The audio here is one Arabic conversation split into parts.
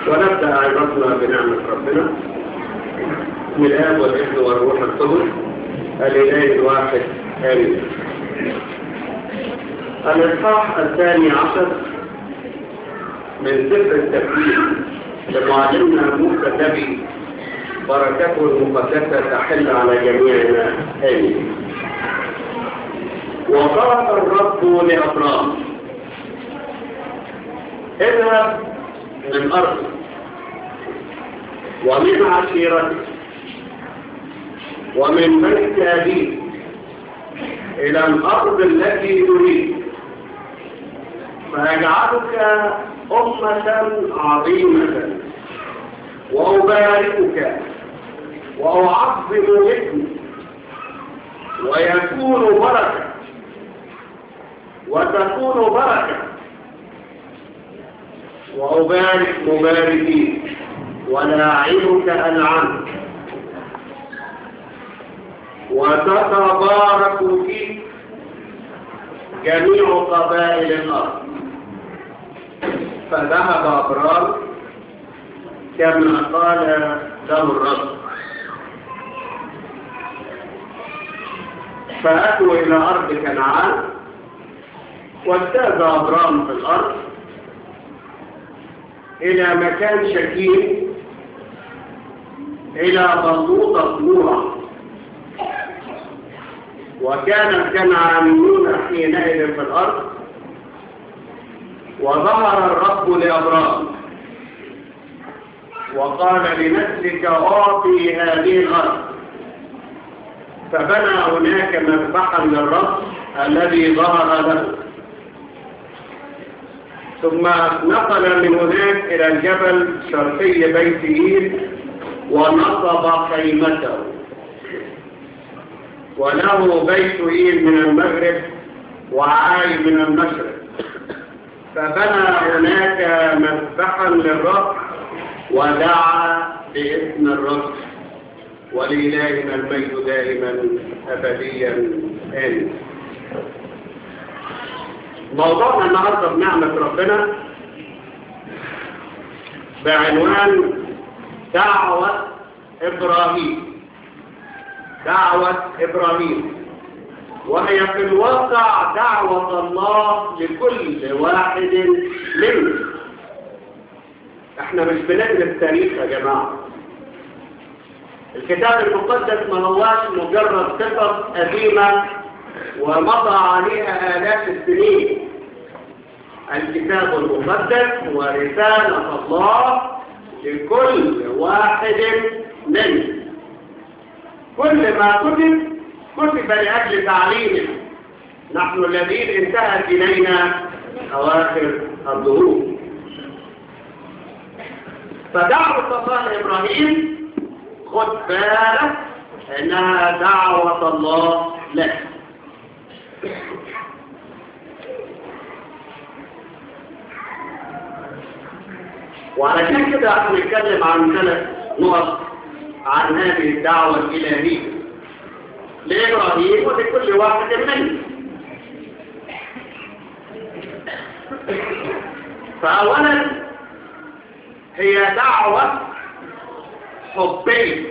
ونبدأ عظتنا بنعمة ربنا من الآب والابن والروح القدس الإله الواحد آمين. الإصحاح 12 من سفر التكوين لمعلمنا موسى النبي، بركته المقدسة تحل على جميعنا آمين. وقال الرب لأبرام: اذهب من أرضك ومن عشيرتك ومن بيت أبيك إلى الأرض التي تريد، فأجعلك أمة عظيمة وأباركك وأعظم اسمك ويكون بركة وتكون بركة، وأبارك مباركين ولاعنك ألعنك، وتتبارك فيك جميع قبائل الأرض. فذهب أبرام كما قال له الرب، فأتوا إلى أرض كنعان، واجتاز أبرام في الأرض إلى مكان شكيم، إلى بلوطة نورة. وكان الكنعانيون حينئذ في الأرض. وظهر الرب لأبرام وقال: لنسلك أعطي هذه الأرض. فبنى هناك مذبحا للرب الذي ظهر له، ثم نقل من هناك إلى الجبل شرقي بيت إيل ونصب خيمته، وله بيت إيل من المغرب وعاي من المشرق. فبنى هناك مذبحا للرب ودعا باسم الرب، ولإلهنا المجد دائما أبديا آمين. موضوعنا النهارده بنعمة ربنا بعنوان دعوة إبراهيم. دعوة إبراهيم، وهي في الواقع دعوة الله لكل واحد منا. احنا مش بندرس تاريخ يا جماعة. الكتاب المقدس ما هواش مجرد قصص قديمة ومضى عليها آلاف السنين. الكتاب المقدس هو رسالة الله لكل واحد منا. كل ما كتب لأجل تعليمنا نحن الذين انتهت إلينا أواخر الظهور. فدعوة الله لإبراهيم خد بالك إنها دعوة الله لك. وعلشان كده هنتكلم عن 3 نقط عن هذه الدعوة الإلهية لإبراهيم ولكل واحد منا. فأولا هي دعوة حبية.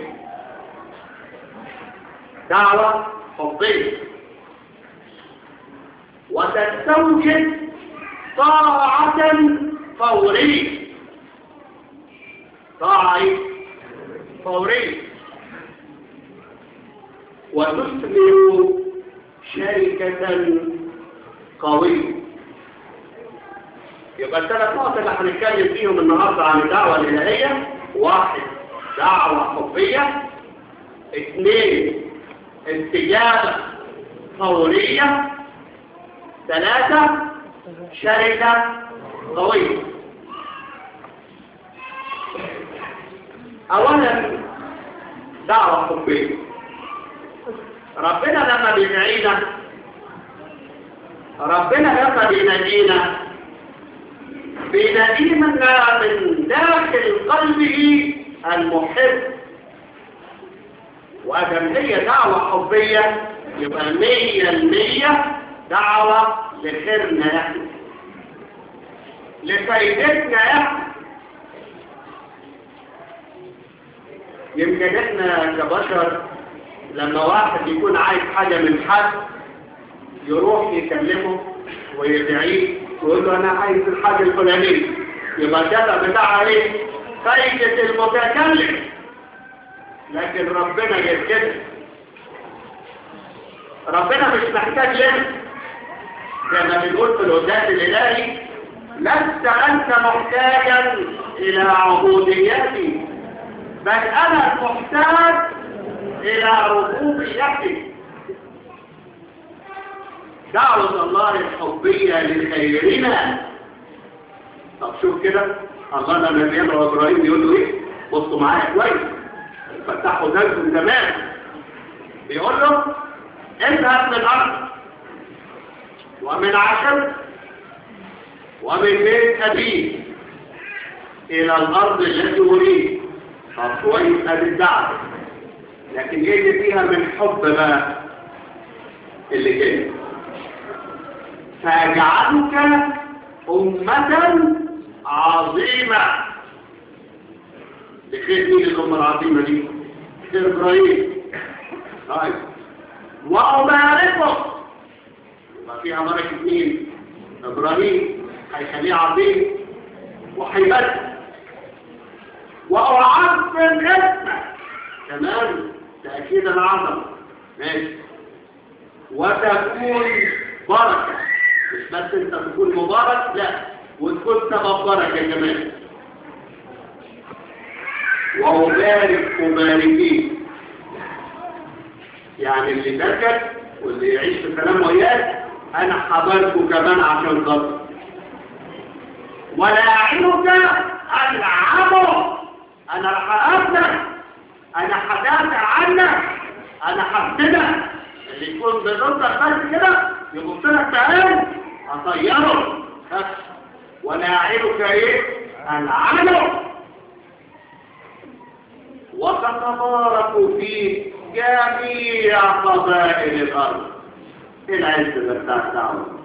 دعوة حبية وتستوجب طاعة فورية. طاعة فورية وتثمر شركة قوية. يبقى ال3 نقط اللي هنتكلم فيهم النهارده عن الدعوة الإلهية: 1 دعوة حبية، 2 استجابة فورية، 3 شركة قوية. أولا دعوة حبية. ربنا لما بيدعينا، ربنا لما بينادينا من داخل قلبه المحب. وأدم هي دعوة حبية يبقى 100% دعوة لخيرنا احنا، لفايدتنا احنا. يمكن احنا كبشر لما واحد يكون عايز حاجة من حد يروح يكلمه ويدعيه ويقول له انا عايز الحاجة الفلانية، يبقى الدفع بتاعها ايه؟ فايدة المتكلم. لكن ربنا غير كده، ربنا مش محتاج لنا. زي ما بنقول في القداس الالهي لست انت محتاجا الى عبوديتي، بل انا محتاج الى ربوبيتي. دعوة الله الحبية لخيرنا. طب شوف كده الله لما يدعو ابراهيم يقول له ايه؟ بصوا معايا كويس، فتحوا ذلكم تمام. بيقول له اذهب من الارض ومن عشر ومن بيت ابيك الى الارض التي اريد. طب كويس ادي الدعوه، لكن يجي فيها من حب بقى اللي كده فاجعلك امه عظيمه. بخير مين الامه العظيمه دي؟ خير ابراهيم. طيب وأباركه، يبقى فيها بركة مين؟ إبراهيم، هيخليه عظيم وهيبارك. وأعظم اسمه كمان تأكيد العظمة. ماشي. وتكون بركة، مش بس أنت تكون مبارك، لا وتكون سبب بركة كمان. وأبارك مباركين، يعني اللي بركت واللي يعيش في كلام وياك انا هباركه كمان عشان خاطر. ولاعنك العبه، انا رح اقابلك، انا هدافع عنك، انا هفتنك. اللي يكون بضدك بس كده يبص لك بعين اطيره. ولاعنك ايه؟ العبه. وتتبارك فيه جميع قبائل الارض. ايه العز اللي بتاع الدعوه؟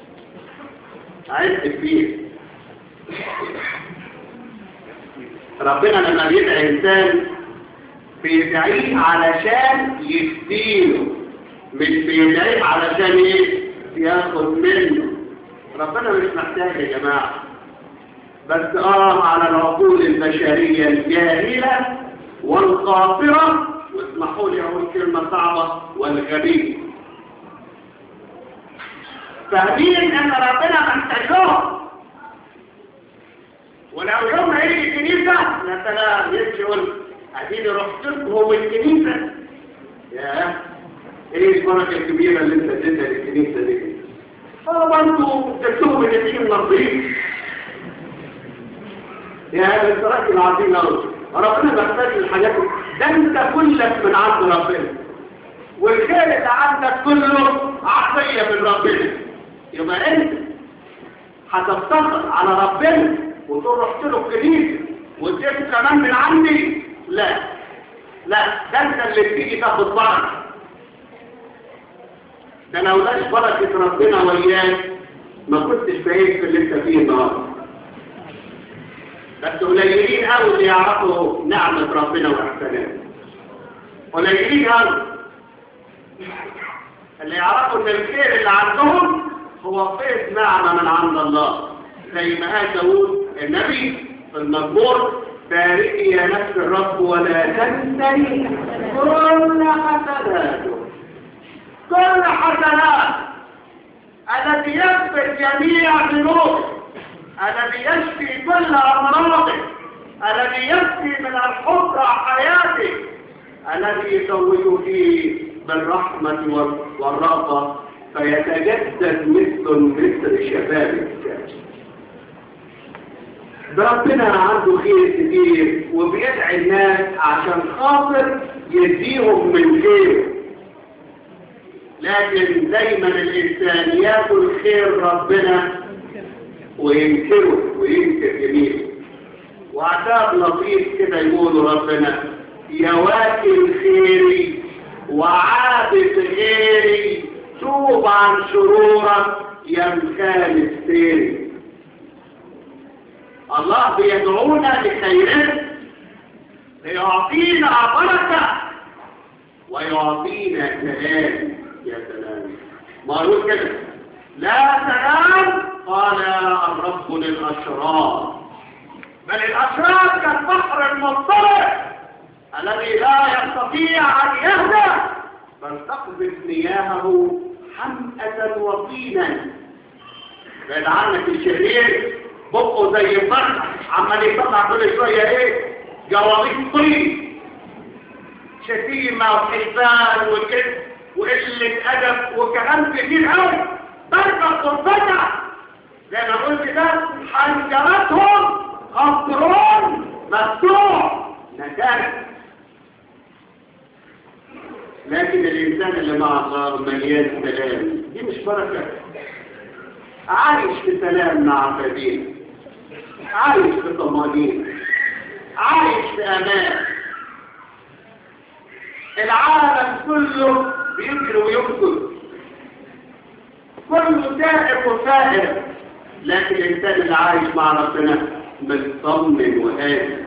عز كبير. ربنا لما بيدعي انسان بيدعيه علشان يديله، مش بيدعيه علشان ايه؟ ياخد منه. ربنا مش محتاج يا جماعه، بس على العقول البشريه الجاهله والقاصره، واسمحوا لي اقول كلمه صعبه، والغبيه. فاهمين ان ربنا محتاج لهم، ولو يوم هيجي الكنيسه مثلا يمشي يقول اديني رحت لهم الكنيسه. يا ايه البركه الكبيره اللي انت اديتها للكنيسه دي؟ برضه تكتبوا من الدين نظيف. يا بس راجل عظيم قوي، ربنا محتاج للحاجات. ده انت كلك من عند ربنا، والخير اللي عندك كله عطيه من ربنا. يبقى انت هتفتخر على ربنا وتقول رحت له الكنيسه واديته كمان من عندي؟ لا لا، ده انت اللي بتيجي تاخد بركه. ده لو لاش بركه ربنا وياك ما كنتش فاهم في اللي انت فيه النهارده. بس قليلين قوي اللي يعرفوا نعمه ربنا واحساناته. قليلين قوي اللي يعرفوا ان الخير اللي عندهم هو فيض نعمه من عند الله. زي ما قال داوود النبي في المزمور: باركي يا نفس الرب ولا تنسي كل حسناته. كل حسنات الذي يثبت جميع ذنوبه، الذي يشفي كل امراضه، الذي يشفي من الحب حياته، الذي يزوج فيه بالرحمه والرأفه فيتجدد مثل شبابك. ربنا عنده خير كتير وبيدعي الناس عشان خاطر يديهم من خيره، لكن دايما الانسان ياكل خير ربنا وينكره وينكر جميله. وعتاب لطيف كده يقولوا ربنا: يا واكل خيري وعابد غيري توب عن شرورك يا مخالف سيري. الله بيدعونا لخيره، ليعطينا بركة ويعطينا سلام. يا سلام، ما يقول كده لا سلام قال الرب للأشرار، بل الأشرار كالبحر المضطرب الذي لا يستطيع أن يهدى، بل تقذف مياهه حمأة وطينا. بعد عنك الشرير بقه زي البحر عمال يطلع كل شوية ايه؟ جوابيط طين، شتيمة وحسان وكذب وقلة أدب وكلام كتير قوي، ضربة قربتها زي ما قلت ده حنجرتهم خطرون مفتوح نتاج. لكن الإنسان اللي مع الله مليان سلام، دي مش بركة، عايش في سلام مع فديه، عايش في طمأنينة، عايش في أمان. العالم كله بيجري ويمكن، كله سائر وسائر، لكن الإنسان اللي عايش مع ربنا مطمن وهادي.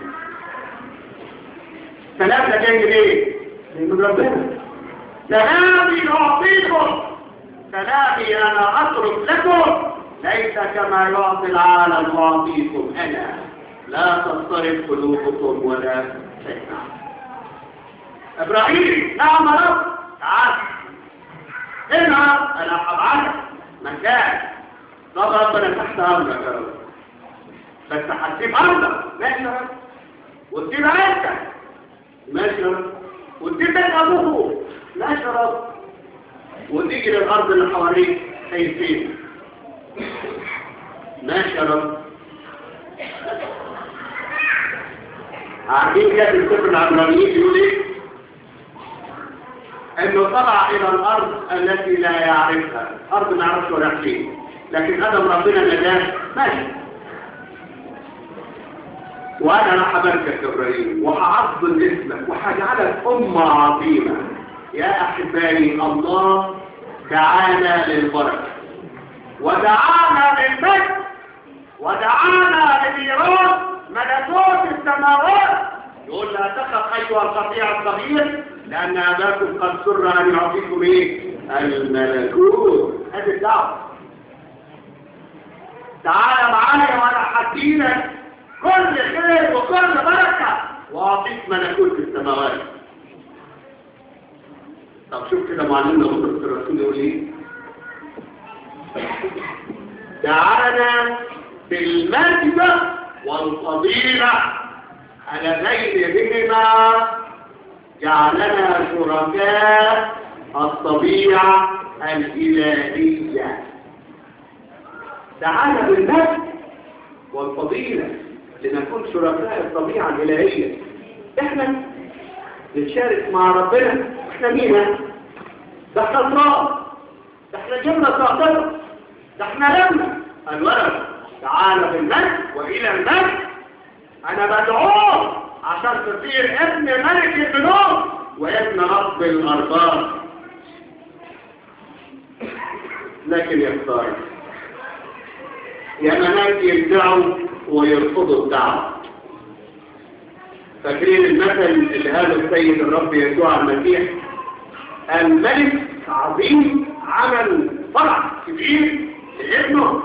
سلام ده جاي ليه؟ من ربنا. سلامي أعطيكم، سلامي أنا أترك لكم، ليس كما يعطي العالم أعطيكم أنا، لا تضطرب قلوبكم ولا تجمع. إبراهيم نعم رب، تعال اذهب أنا هبعثك مكان. طب ربنا تحت أمرك يا رب، بس هتسيب أرضك ماشي يا رب، وتسيب عيلتك ماشي يا رب، وتسيب بيت أبوه ماشي يا رب، وتيجي للأرض اللي حواليك خايفين ماشي يا رب. عارفين كده السفر العبرانيين يقول ايه؟ انه طلع الى الارض التي لا يعرفها، ارض ما يعرفش ولا فين، لكن ادم ربنا نجاه ماشي. وانا راح اباركك يا ابراهيم وهعظم اسمك وهجعلك امه عظيمه. يا احبائي، الله دعانا للبركه ودعانا للمجد ودعانا لميراث ملكوت السماوات. يقول لا تخف ايها القطيع الصغير لان اباكم قد سر ان يعطيكم ايه؟ الملكوت. هذه الدعوه. تعال معايا وانا هديلك كل خير وكل بركه واعطيك ملكوت السماوات. طب شوف كده معلمنا بطرس الرسول يقول ايه؟ دعانا بالمجد والفضيلة اللذين بهما جعلنا شركاء الطبيعة الإلهية. دعانا بالمجد والفضيلة لنكون شركاء الطبيعة الإلهية. احنا نتشارك مع ربنا. احنا مين؟ ده احنا تراب، ده احنا جبنا تقدر، ده احنا لمنا الولد. تعالى بالمجد والى المجد. انا بدعوه عشان تصير ابن ملك البنوك وابن رب الارباب. لكن يا خساره، يا مناك يدعوا ويرفضوا الدعوه. فاكرين المثل اللي قاله السيد الرب يسوع المسيح؟ الملك عظيم عمل فرح كبير لابنه.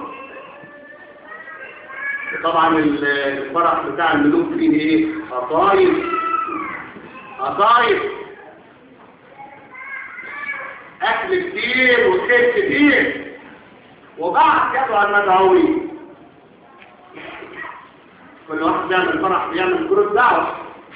طبعا الفرح بتاع الملوك فيه ايه؟ قطايف، قطايف، اكل كتير وخير كتير. وبعد كده على المدعوين كل واحد بيعمل فرح، بيعمل كروت دعوه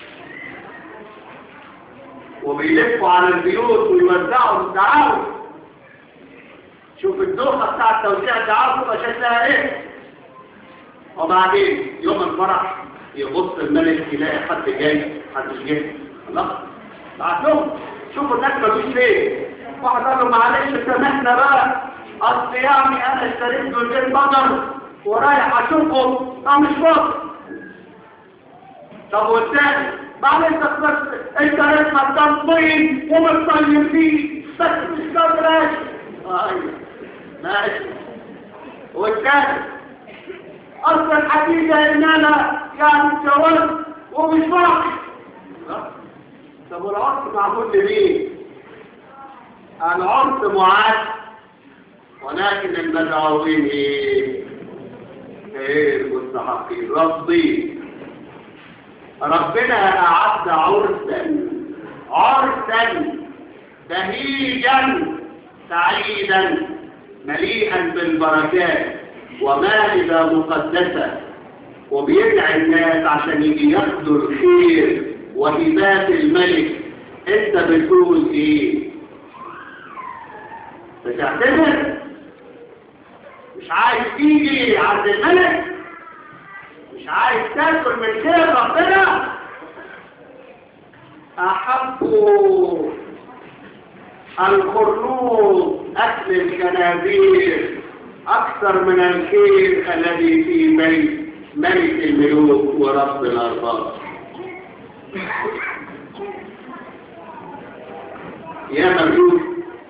وبيلفوا على البيوت ويوزعوا الدعاوى. شوف الدوخه بتاعت توزيع الدعاوى تبقى شكلها ايه. وبعدين يوم الفرح يبص الملك يلاقي حد جاي حد مش جاي. خلاص بعت لهم شوفوا الناس مفيش ليه. واحد قال له معلش سامحنا بقى، اصل يعني انا اشتريت جزئين بقر ورايح اشوفهم انا مش فاضي. طب والثاني معلش بس انت اسمك تنطين ومطين فيه بس مش قادر ايش. ايوه ماشي. والثاني اصل الحقيقه ان انا يعني اتجوزت ومش واقف طب العرس معمول لمين؟ العرس معاد، ولكن المدعوين ايه المستحقين راضين. ربنا أعد عرسا بهيجا سعيدا مليئا بالبركات ومائدة مقدسة، وبيدعي الناس عشان يجي ياخدوا الخير وهبات الملك. انت بتقول ايه؟ بتعتذر؟ مش عايز تيجي عند الملك؟ مش عايز تاكل من خير ربنا؟ احبوا الخروف اكل الخنازير اكثر من الخير الذي في بيت ملك الملوك ورب الارباب. يا مجوس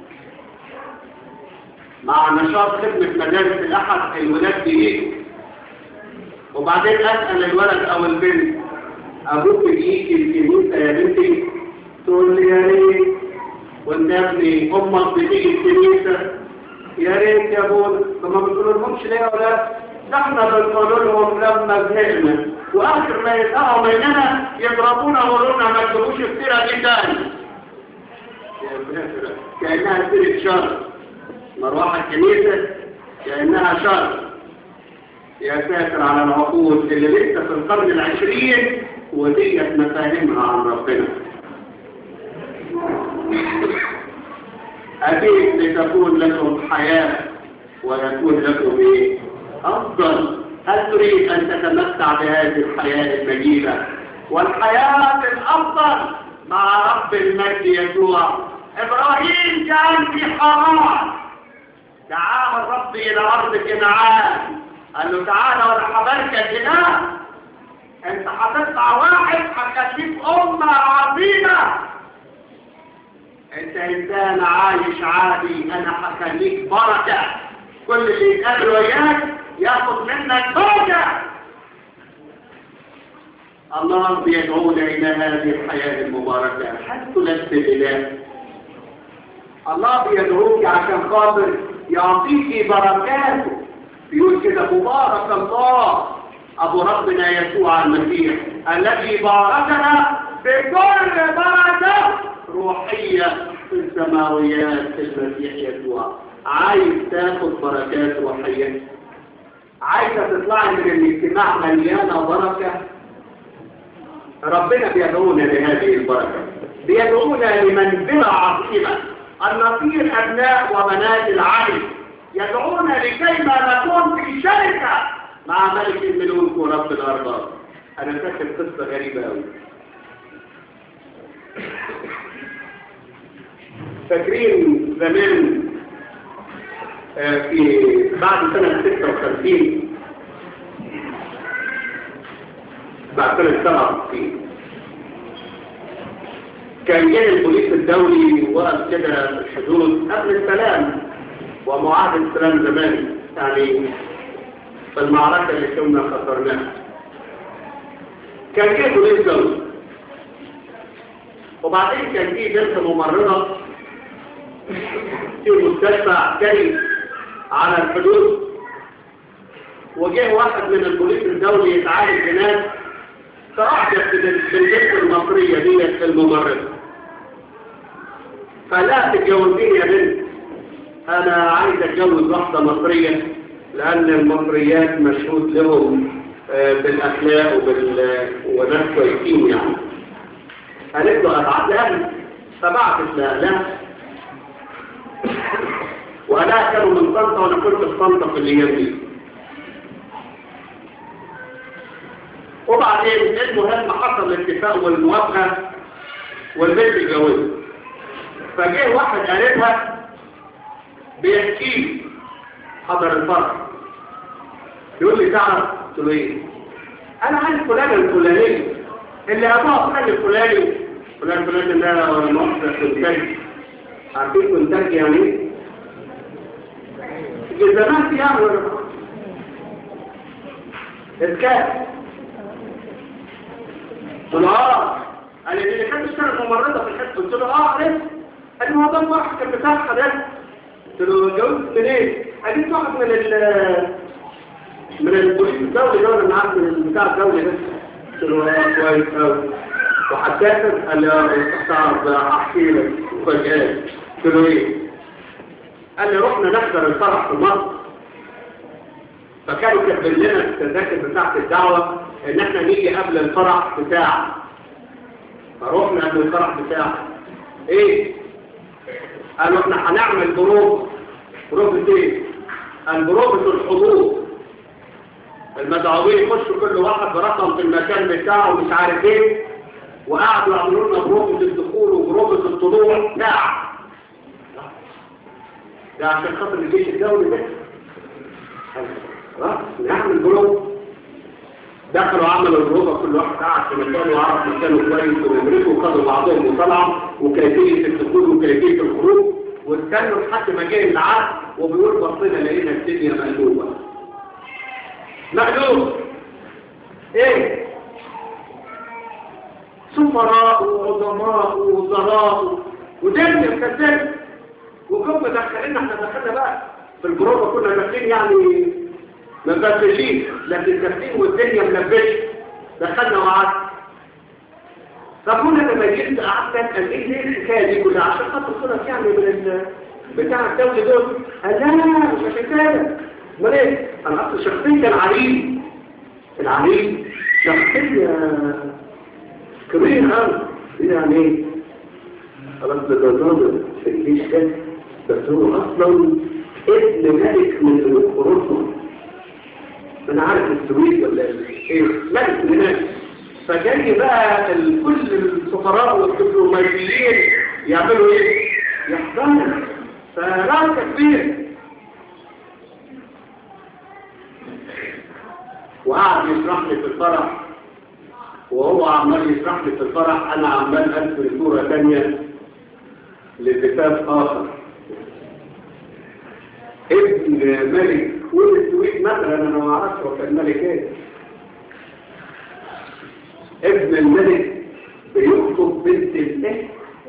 مع نشاط خدمة مدارس الأحد الولاد بيجوا، وبعدين أسأل الولد أو البنت أبوك بيجي الكنيسة يا بنتي؟ تقول لي يا ريت. وانت يا ابني أمك بتيجي الكنيسة؟ يا ريت يا ابونا. فما بتقول لهمش ليه يا ولاد؟ ده احنا بنقول لهم لما زهقنا، وآخر ما يسقعوا مننا يضربونا ويقولوا ما تجيبوش السيرة دي تاني. كأنها سيرة شر. مروحة الكنيسة كأنها شر. يا ساتر على العقول اللي لسه في القرن العشرين وديت مفاهيمها عن ربنا. أكيد لتكون لكم حياة ويكون لكم إيه؟ أفضل. هل تريد أن تتمتع بهذه الحياة المجيدة والحياة الأفضل مع رب المجد يسوع؟ إبراهيم كان في حرام، دعاه الرب إلى أرض كنعان، قال له تعالى وأنا هباركك هناك، أنت هتطلع واحد هتخليك أمة عظيمة، أنت إنسان عايش عادي، أنا هخليك بركة، كل اللي يتقابل وياك ياخد منك بركة. الله بيدعونا إلى هذه الحياة المباركة. هل تلبي الإله؟ الله بيدعوك عشان خاطر يعطيك بركاته. بيقول كده مبارك الله أبو ربنا يسوع المسيح الذي باركنا بكل بركة روحية في السماويات في المسيح يسوع. عايز تاخد بركات روحية؟ عايزة تطلعي من الاجتماع مليانة بركة؟ ربنا بيدعونا لهذه البركة، بيدعونا لمنزلة عظيمة أن نصير أبناء وبنات العلي، يدعونا لكي ما نكون في شركة مع ملك الملوك ورب الأرباب. أنا فاكر قصة غريبة أوي. فاكرين زمان في بعد سنة 56 بعد سنة 57 كان جاء البوليس الدولي وقف كده في الحدود قبل السلام ومعاهدة السلام زمان، يعني في المعركة اللي كنا خسرناها. كان جاء بوليس دولي، وبعدين كان في بنت ممرضة في مستشفى عسكري على الحدود، وجاء واحد من البوليس الدولي يتعالج هناك، فأعجب بالبنت المصرية دي الممرضة، فلا تتجوزين يا بنت، أنا عايز أتجوز واحدة مصرية لأن المصريات مشهود لهم بالأخلاق وناس كويسين يعني. قالت له أبعت لها، فبعتت لها وأنا كانوا من طنطا وأنا كنت في طنطا في الأيام دي. وبعدين المهم حصل الاتفاق والموافقة والبنت اتجوزت. فجاء واحد قريبها بيحكي حضر الفرح، يقول لي تعرف؟ قلت له ايه؟ انا عارف فلان الفلاني اللي ابوها فلان الفلاني، فلان فلان ده ولا مؤسسة كنتاج. عارفين كنتاج يعني ايه؟ الجزامات يعني ولا اسكات. قلت له قال لي اللي كان بيشتغل ممرضة في الحته. قلت له عرفت. قال لي هو ده الواحد كان بتاعها ده. قلت له اتجوزت منين؟ قال لي واحد من البوليس الدولي ده، ولا عارف من بتاع الدولي ده. قلت له كويس قوي. وحساسا قال لي تعرف احكي لك مفاجآت. قلت له ايه؟ قال لي رحنا نحضر الفرح في مصر، فكانوا كاتبين لنا التذاكر بتاعت الدعوه ان احنا نيجي قبل الفرح بتاعه. فروحنا قبل الفرح بتاعه. ايه؟ قالوا احنا هنعمل بروفة ايه؟ البروفة الحضور. المدعوين يخشوا كل واحد برقم في المكان بتاعه ومش عارف ايه، وقعدوا يعملوا لنا بروفة الدخول وبروفة الطلوع. لا ده عشان خاطر الجيش الدولي ده. نعمل بروفة. دخلوا عملوا البروفة، كل واحد قاعد في مكانه وعرف مكانه كويس ومدرسوا وخدوا بعضهم وطلعوا وكيفية الدخول وكيفية الخروج، واستنوا لحد ما جه العاد وبيقول بصينا لقينا الدنيا مقلوبة. مقلوب ايه؟ سفراء وعظماء ووزراء ودنيا مكتبة، وكم دخلنا. احنا دخلنا بقى في البروفة كنا داخلين يعني مباشرين، لكن داخلين والدنيا ملبشة. دخلنا وقعدنا. فكنا لما جيت قعدت قال ايه ليه الحكايه دي كلها؟ عشان خاطر صورة يعني من بتاع الدولة دول. قال لا مش حكايه. امال ايه؟ انا اصل شخصيه العريس شخصيه كبيره قوي. يعني ايه؟ خلاص ده ظابط في الجيش ده، بس هو اصلا ابن ملك من ملوك اوروبا. انا عارف السويد ولا ايه؟ ملك من هناك. فجاي بقى كل السفراء والدبلوماسيين يعملوا ايه؟ يحضروا. فراسة كبير. وقعد يشرح لي في الفرح، وهو عمال يشرح لي في الفرح انا عمال ارسل صورة ثانية لكتاب اخر. ابن ملك والسويد مثلا، انا ما اعرفش هو كان ملك ايه. ابن الملك بيخطب بنت الايه؟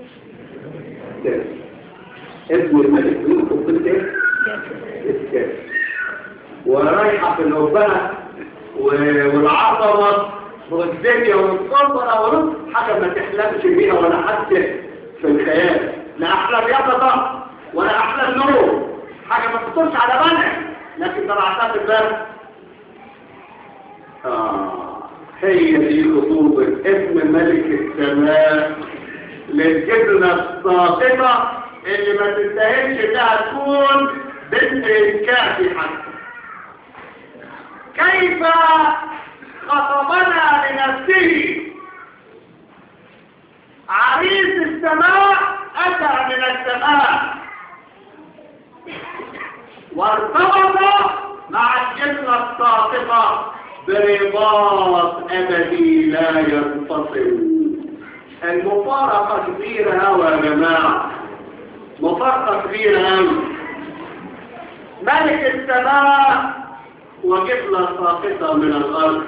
ابن الملك بيخطب بنت ايه؟ ورايحة في العبانة والعظمة والدنيا والصبرة ورد حاجة ما تحلمش بيها ولا حتى في الخيال. لا أحلام يقظة ولا أحلام نور، حاجة ما تخطرش على بالك، لكن طلعتها في الباب. هي دي خطوبة ابن ملك السماء للجبنة الساقطة اللي ما تنتهيش انها تكون بنت الكافي حتى. كيف خطبنا لنفسه عريس السماء أتى من السماء وارتبط مع الجنة الساقطة برباط أبدي لا ينفصل. المفارقة كبيرة أوي يا جماعة، مفارقة كبيرة أوي. ملك السماء وجبلة ساقطة من الأرض.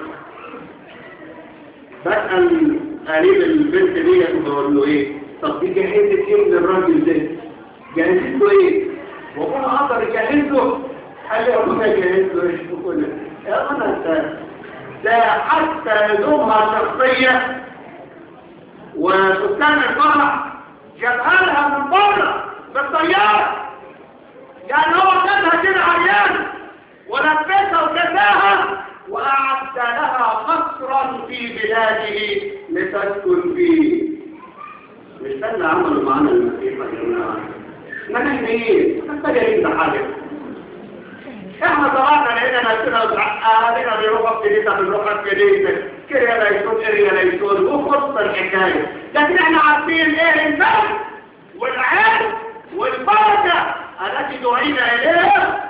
بسأل قريب البنت دي بقول له ايه؟ طب دي جهزت ايه للراجل ده؟ جهزت له ايه؟ وكنا اقدر يجهزه؟ قال لي ابونا جهز له ايش بكل يا انا ده حتى هدومها شخصية وفستان الفرح جابها لها من بره بالطيارة. يعني هو خدها كده عريان ولبسها وكساها وأعد لها قصرا في بلاده لتسكن فيه. مش ده اللي عملوا معانا المسيح يا جماعة؟ ما نحن ايه؟ محتاجين ده حاجة. احنا طلعنا لقينا نفسنا اهالينا بيروحوا في كنيسة بنروح في كنيسة كريا لا يكون اريا لا يكون وخص الحكاية، لكن احنا عارفين ايه الفهم والعلم والبركة التي دعينا اليها.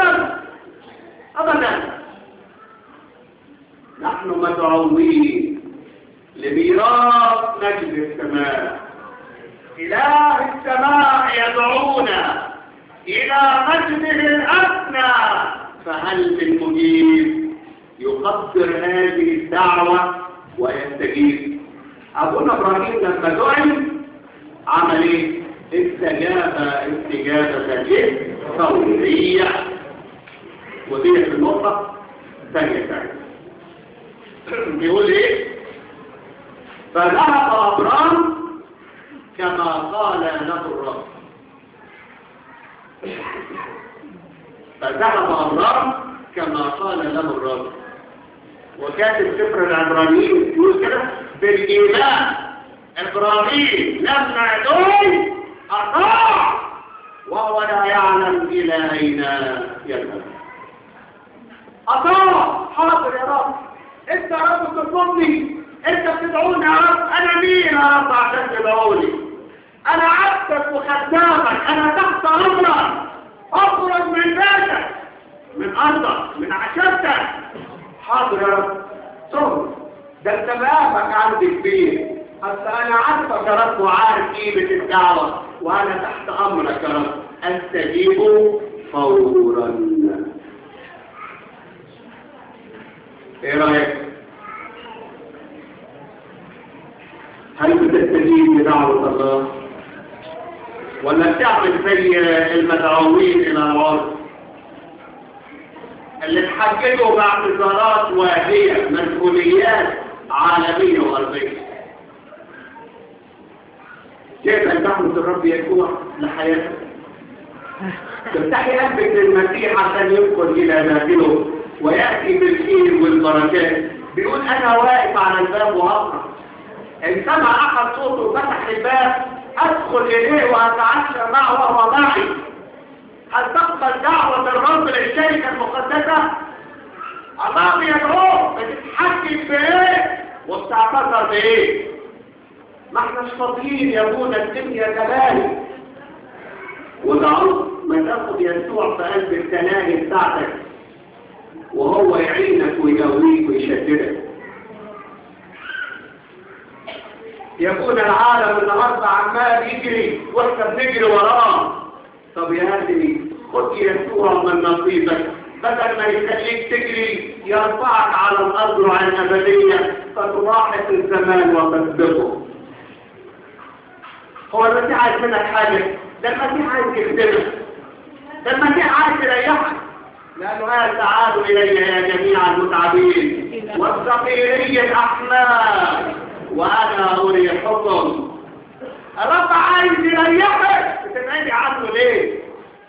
ابدا نحن مدعوين لميراث مجد السماء. إله السماء يدعونا إلى مجده الأسنى، فهل من مجيب يقدر هذه الدعوة ويستجيب؟ أبونا إبراهيم لما دعي عمل إيه؟ استجابة فورية. ودي في النقطة ثانية بيقول إيه؟ فذهب أبرام كما قال له الرب. فذهب أبرام كما قال له الرب. وكاتب سفر العبرانيين يقول كده: بالإيمان إبراهيم لما دعي أطاع وهو لا يعلم إلى أين يذهب. أطاع. حاضر يا رب، أنت يا رب تطلبني، أنت بتدعوني يا رب، أنا مين يا رب عشان تدعوني؟ أنا عبدك وخدامك، أنا تحت أمرك. أخرج من بيتك، من أرضك، من عشيرتك. حاضر يا رب. صبر، ده أنت مقامك عندي كبير، أصل أنا عارفك يا رب وعارف قيمة الدعوة، وأنا تحت أمرك يا رب. أستجيب فورا. إيه رأيك؟ هل بتستجيب لدعوة الله؟ ولا بتعمل زي المدعوين إلى العرض اللي تحججوا باعتذارات واهية، مسؤوليات عالمية وغربية؟ كيف أن تحمد الرب يسوع لحياتك؟ تفتحي قلبك للمسيح عشان يدخل إلى داخله ويأتي بالخير والبركات. بيقول: أنا واقف على الباب وأقرأ، إن سمع أحد صوته وفتح الباب أدخل إليه وأتعشى معه وهو معي. هل تقبل دعوة الرب للشركة المقدسة؟ الله بيدعوك، بتتحكم بإيه وبتعتذر بإيه؟ ما احناش فاضيين يا ابونا، الدنيا تلاهي. ودعوك ما تاخد يسوع في قلب التلاهي بتاعتك وهو يعينك ويقويك ويشددك. يكون العالم النهارده عمال يجري واحنا بنجري وراه. طب يا أخي خد يسوع من نصيبك، بدل ما يخليك تجري يرفعك على الأذرع الأبدية فتلاحق الزمان وتسبقه. هو المسيح عايز منك حاجة؟ ده المسيح عايز يخدمك، ده المسيح عايز يريحك، لأنه قال: تعالوا إلي يا جميع المتعبين والثقيلي الأحمال وأنا أريحكم. الرب عايز يريحك، بتبعدي عنه ليه؟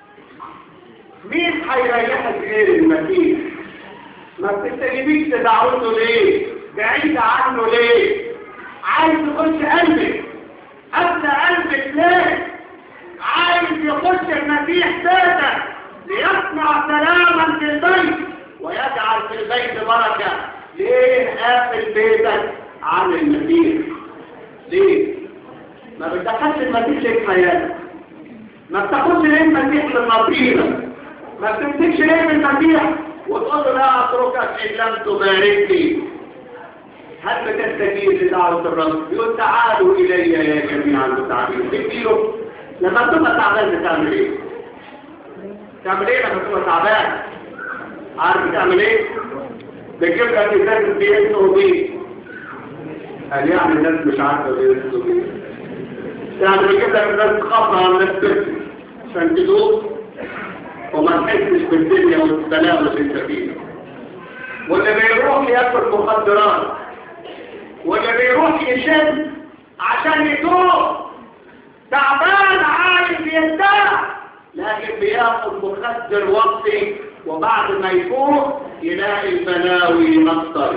مين هيريحك غير المسيح؟ ما بتستجيبيش لدعوته ليه؟ بعيدة عنه ليه؟ عايز يخش قلبك، قبل قلبك ليه؟ عايز يخش المسيح بيتك ليصنع سلاما في البيت ويجعل في البيت بركة. ليه قافل بيتك عن المسيح؟ ليه؟ ما بتدخلش المسيح في حياتك، ما بتاخدش ليه المسيح للنصيرة، ما بتمسكش ليه المسيح وتقول له: لا أتركك إن لم تباركني. هل بتستجيب لدعوة الرب؟ يقول: تعالوا إلي يا جميع المتعبين. تجيله لما تبقى تعبان بتعمل إيه؟ تعمل إيه لما تبقى تعبان؟ عارف تعمل إيه؟ بتجيب لك إزاي بيسوا بيه. قال يعني الناس مش عارفة بيسوا بيه. يعني بيجيب لك الناس تخبر عن نفسك عشان تدوق وما تحسش بالدنيا والسلام اللي انت فيه. واللي بيروح ياكل مخدرات، واللي بيروح يشد عشان يدوق، تعبان عايز يرتاح، لكن بياخد مخدر وقتي وبعد ما يفوق يلاقي البلاوي مصدر.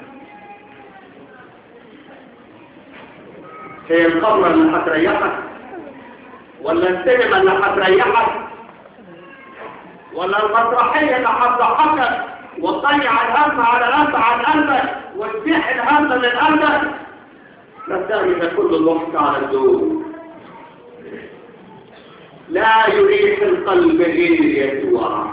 هي الخمرة اللي هتريحك؟ ولا السينما اللي هتريحك؟ ولا المسرحية اللي هتضحكك وتضيع الهم عن قلبك وتزيح الهم من قلبك؟ صدقني ده كل الوقت على الدور. لا يريح القلب غير يسوع،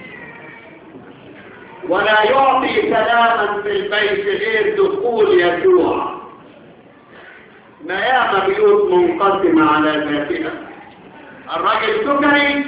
ولا يعطي سلاما في البيت غير دخول يسوع. ما ياما بيوت منقسمة على ذاتها، الراجل سكري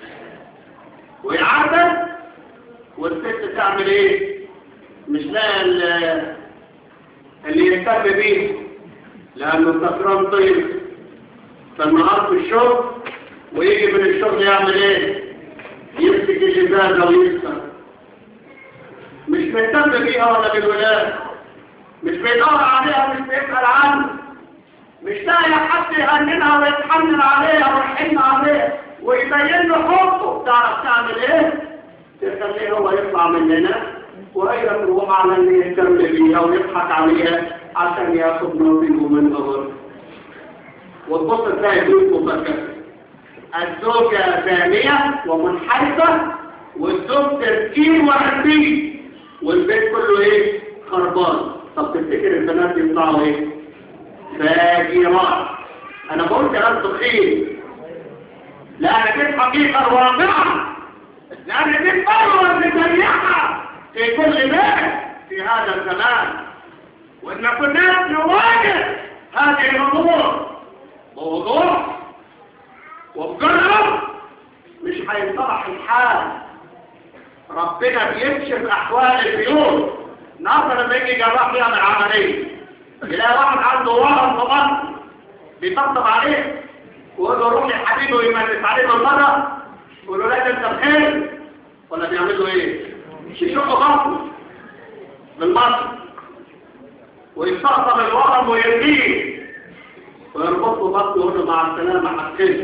ويعرض والست تعمل ايه؟ مش لاقي اللي يهتم بيه، لأنه سكران طيب فالنهار في الشغل ويجي من الشغل يعمل ايه؟ يمسك الجزازة ويكسر، مش مهتم بيها ولا بالولاد، مش بيدور عليها، مش بيسأل عنها، مش لاقي حد يهننها ويتحنن عليها ويحن عليها ويبين له حبه. تعرف تعمل ايه؟ تخليه هو يطلع مننا وهي تروح على اللي يهتم بيها ويضحك عليها عشان ياخد نصيبه من نظره. وتبص تلاقي بيوت مفككه، الزوجه زانيه ومنحرفه والزوج تفكير وحبيب والبيت كله ايه؟ خربان. طب تفتكر البنات يطلعوا ايه؟ فاجرات. انا بقول كلام تخيل لان دي الحقيقه الواقعه، لان دي الثروه المتريحه في كل بيت في هذا الزمان، وان كنا نواجه هذه الامور بوضوح وبجرأة. مش هينصلح الحال. ربنا بيكشف احوال البيوت. النهارده لما يجي جراح يعمل عمليه يلاقي واحد عنده ورم في بطنه بيطبطب عليه ويقول له روح لحبيبه ويمسك عليه من بره، يقول له لا ده انت بخير، ولا بيعمل له ايه؟ يشق بطنه بالمصر ويستقطب الورم ويرميه ويربطه بطنه ويقول له مع السلامه حكيت.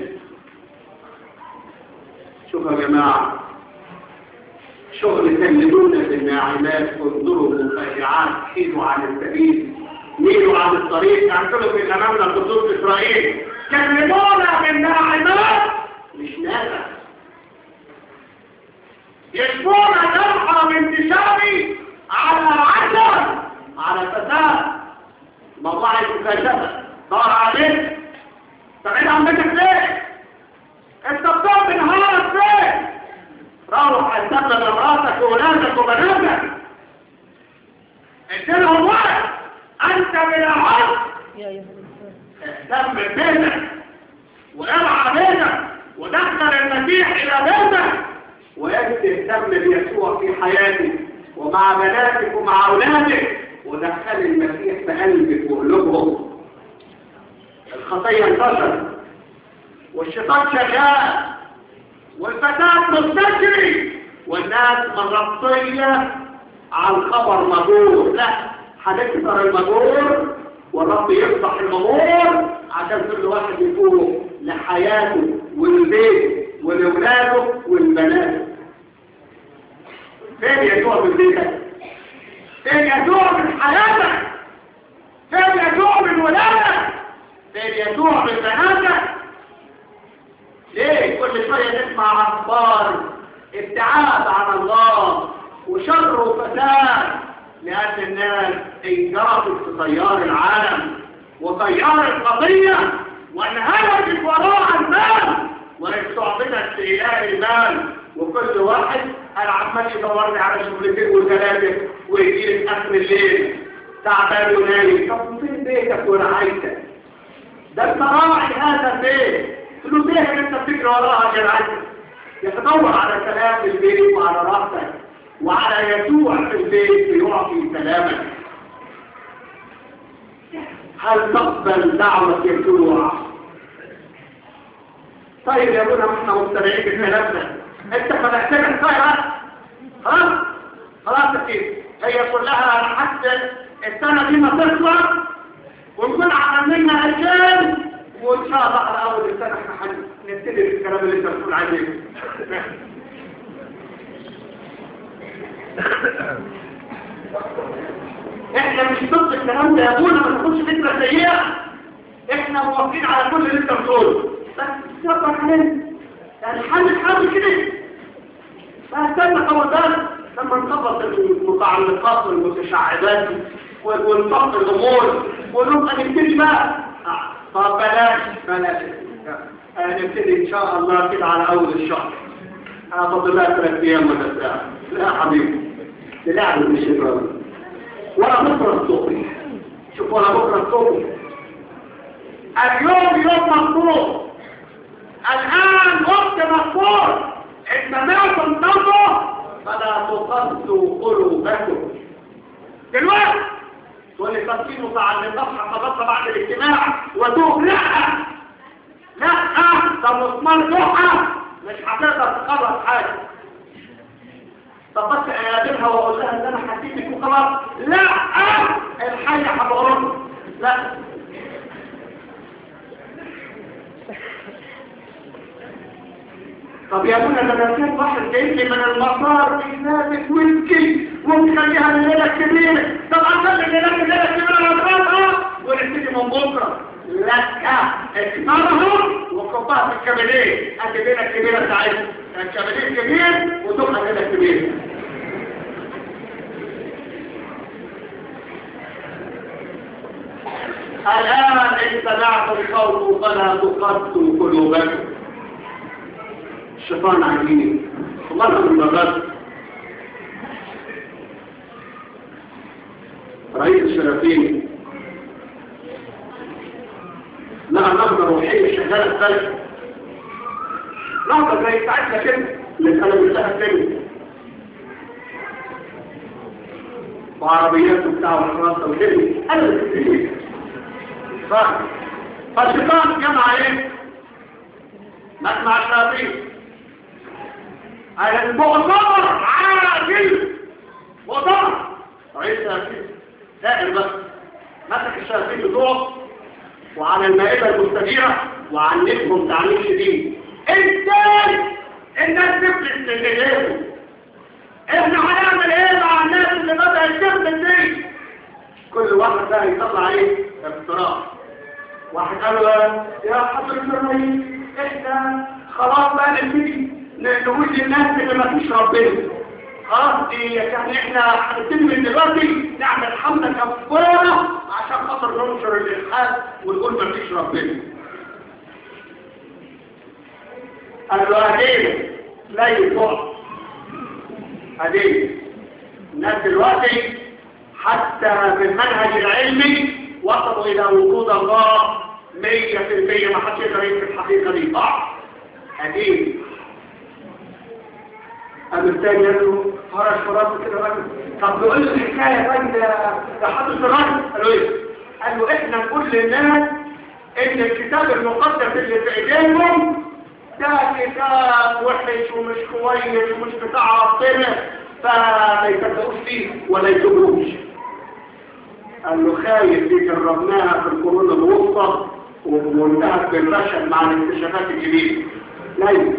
شوفوا يا جماعه، شغل كلمونا بالناعمات انظروا بالفاجعات، حيدوا عن السبيل، ميلوا عن الطريق، اعتلوا في امامنا خصوص اسرائيل. كلمونا بالناعمات مش نافع، يشفونا جرحى بانتشاري على عجل على فساد موضوع المكاشفه. دور عليك تبعد عن بيتك ليه؟ انت بتقعد نهارك فين؟ روح اهتم بمراتك وولادك وبناتك، اديلهم وقت. انت بالعرض اهتم ببيتك وارعى بيتك ودخل المسيح الى بيتك، وانت اهتم بيسوع في حياتك ومع بناتك ومع اولادك، ودخل المسيح في قلبك وقلوبهم. الخطيه انتشرت والشيطان شغال والفتاة مستجري والناس مغطية على الخبر مجور. لا، هنكسر المجور والرب يفتح المجور عشان كل واحد يكون لحياته والبيت ولولاده والبنات. فين يسوع من بيتك؟ فين يسوع من حياتك؟ فين يسوع من ولادك؟ فين يسوع من بناتك؟ ليه كل شوية نسمع أخبار ابتعاد عن الله وشر وفساد؟ لأن الناس انجرفت في تيار العالم وتيار القضية وانهمكت وراء المال واستعبدت في إله المال، وكل واحد قال عمال يدور لي على شغلتين وثلاثة ويجي لك آخر الليل تعبان ونايم. طب فين بيتك ورعايتك؟ ده انت راعي هذا البيت. تقول ليه انت بتجري وراها جرعتك؟ يتدور على سلام البيت وعلى راحتك وعلى يسوع في البيت ليعطي سلامك. هل تقبل دعوة يسوع؟ طيب يا ابونا احنا مستمعين بالكلام ده، انت فلحتك خلاص خلاص يا سيدي، هي كلها لحد السنة دي ما تخلص ونكون عملنا أجيال، وإن شاء الله على أول السنة احنا هنبتدي بالكلام اللي انت بتقول عليه. احنا مش ضد الكلام ده يا ابونا، ما تاخدش فكرة سيئة، احنا موافقين على كل اللي انت بتقوله، بس تفكر علينا يعني حل كده. فاستنى اول ده لما نخبط المتعلقات والمتشعبات ونطبق الامور ونبقى نبتدي بقى. طب بلاش نبتدي ان شاء الله كده على اول الشهر. فضل الله 3 ايام ولا ساعه. لا حبيبي تلعب مش الراجل ولا بكره الصبح. شوف ولا بكره الصبح، اليوم يوم مقبول، الان وقت مقبول. ان سمعتم صوته فلا تقسوا قلوبكم. دلوقتي تقول لي طب في متعلمات حفظتها بعد الاجتماع وتوب. لا لا، ده مسمار دوحة مش هتقدر تخلص حاجة. طب بس اقابلها واقول لها ان انا حسيتك وخلاص. لا، الحي هبقرص. لا، طب يا ابونا لما كان واحد جاي لي من المطار بينامك ويبكي ومخليها الليله الكبيره، طب اخلي الليله الكبيره واضربها ونبتدي من بكره. لا، اكسرها وحطها في الكابينيه، ادي الليله الكبيره بتاعتها، الكابينيه الكبير وتبقى الليله الكبيره. الان ان سمعتم الصوت فلا تقسوا قلوبكم. الشيطان عجيب مرة من المرات رئيس الشرافين لقى نهضة روحية شغالة في بلد، نهضة زي بتاعتنا كده اللي انا قلتها التاني، وعربيات وبتاع وحراسة وكده. انا بكتير فالشيطان جمع ايه؟ مجمع الشرافين على المؤتمر عاجل. مؤتمر رئيس الشرافين دائر بس مسك الشرافين بتوعه وعلى المائدة المستديرة وعنفهم تعليم شديد. ازاي الناس تفلس للإله؟ احنا هنعمل ايه مع الناس اللي بدأت تفلس دي؟ كل واحد بقى يطلع ايه؟ اقتراح. واحد قال له يا حضرة الرئيس احنا خلاص بقى نبتدي نقول للناس اللي ما فيش ربنا، خلاص دي يعني احنا هنبتدي من دلوقتي نعمل حملة كفارة عشان خاطر ننشر الإلحاد ونقول ما فيش ربنا. قال له هديه لا يطلع هديه. الناس دلوقتي حتى بالمنهج العلمي وصلوا إلى وجود الله 100%، ما حدش يقدر ينكر الحقيقة دي. صح هديه. قبل الثاني قال له فرش فراسه كده راجل. طب نقول له الحكايه راجل يا حضرة الراجل. قال له ايه؟ قال له احنا نقول للناس ان الكتاب المقدس اللي في ايديهم ده كتاب وحش ومش كويس ومش بتاع ربنا، فما يصدقوش فيه ولا يتوبوش. قال له خايف دي جربناها في القرون الوسطى وانتهت بالفشل مع الاكتشافات الجديده. لا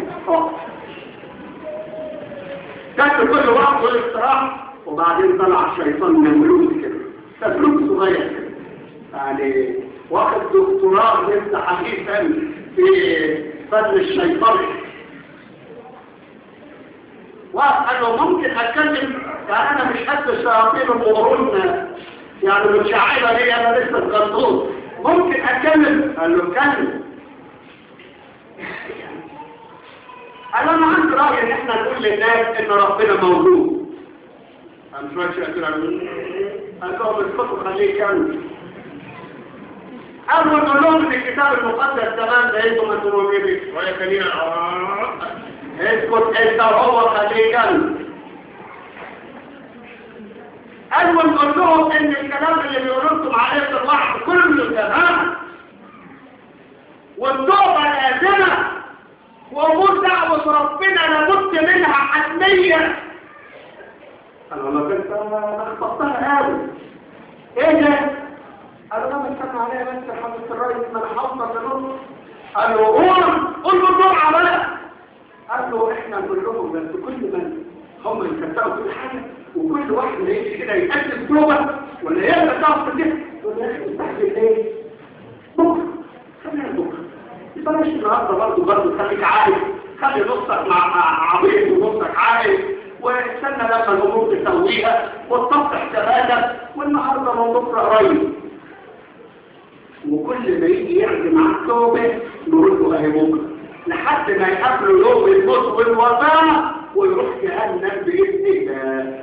كانت كل واحد والاستراحة. وبعدين طلع الشيطان من ملوك كده، تفلوك صغير كده يعني واخد دكتوراه لسه حديثا في فن الشيطان. وقال له ممكن اتكلم؟ يعني انا مش قد الشياطين المغرون يعني متشعبه لي، انا لسه الغلطون، ممكن اتكلم؟ قال له اتكلم. قال انا عندي رأي ان احنا نقول للناس ان ربنا موجود. قال شوية شيء قال لهم اسكتوا خليه يكمل. اول نقول لهم ان الكتاب المقدس تمام ده انتم انتم بيه شوية ثانية اسكت انت وهو خليه يكمل. اول نقول لهم ان الكلام اللي بيقولوا انتم عليه في الوعد كله تمام والتوبة لازمة وأمور دعوة ربنا لابد منها حتمية. قال والله كنت اخبطتها قوي. ايه ده؟ قال له ما استنى عليها بس يا حضرة الرئيس ما انا هوصل لنص. قال له قول له بسرعة بقى. قال له احنا نقول لهم بس كل من هم يصدقوا كل حاجة وكل واحد يجي كده يقدم توبة ولا يقدر تعرف كده يقول يا اخي استحمل ايه؟ بكرة خلينا بكرة. بلاش النهارده برضه خليك عايز، خلي نصك مع عبيط ونصك عايز، واستنى لما الامور تسويها وتصفح حساباتك، والنهارده من بكره قريب. وكل ما يجي يعزم معاك توبه نقول له اهي بكره لحد ما يقابله يوم الموت والوفاه ويروح جهنم باذن الله.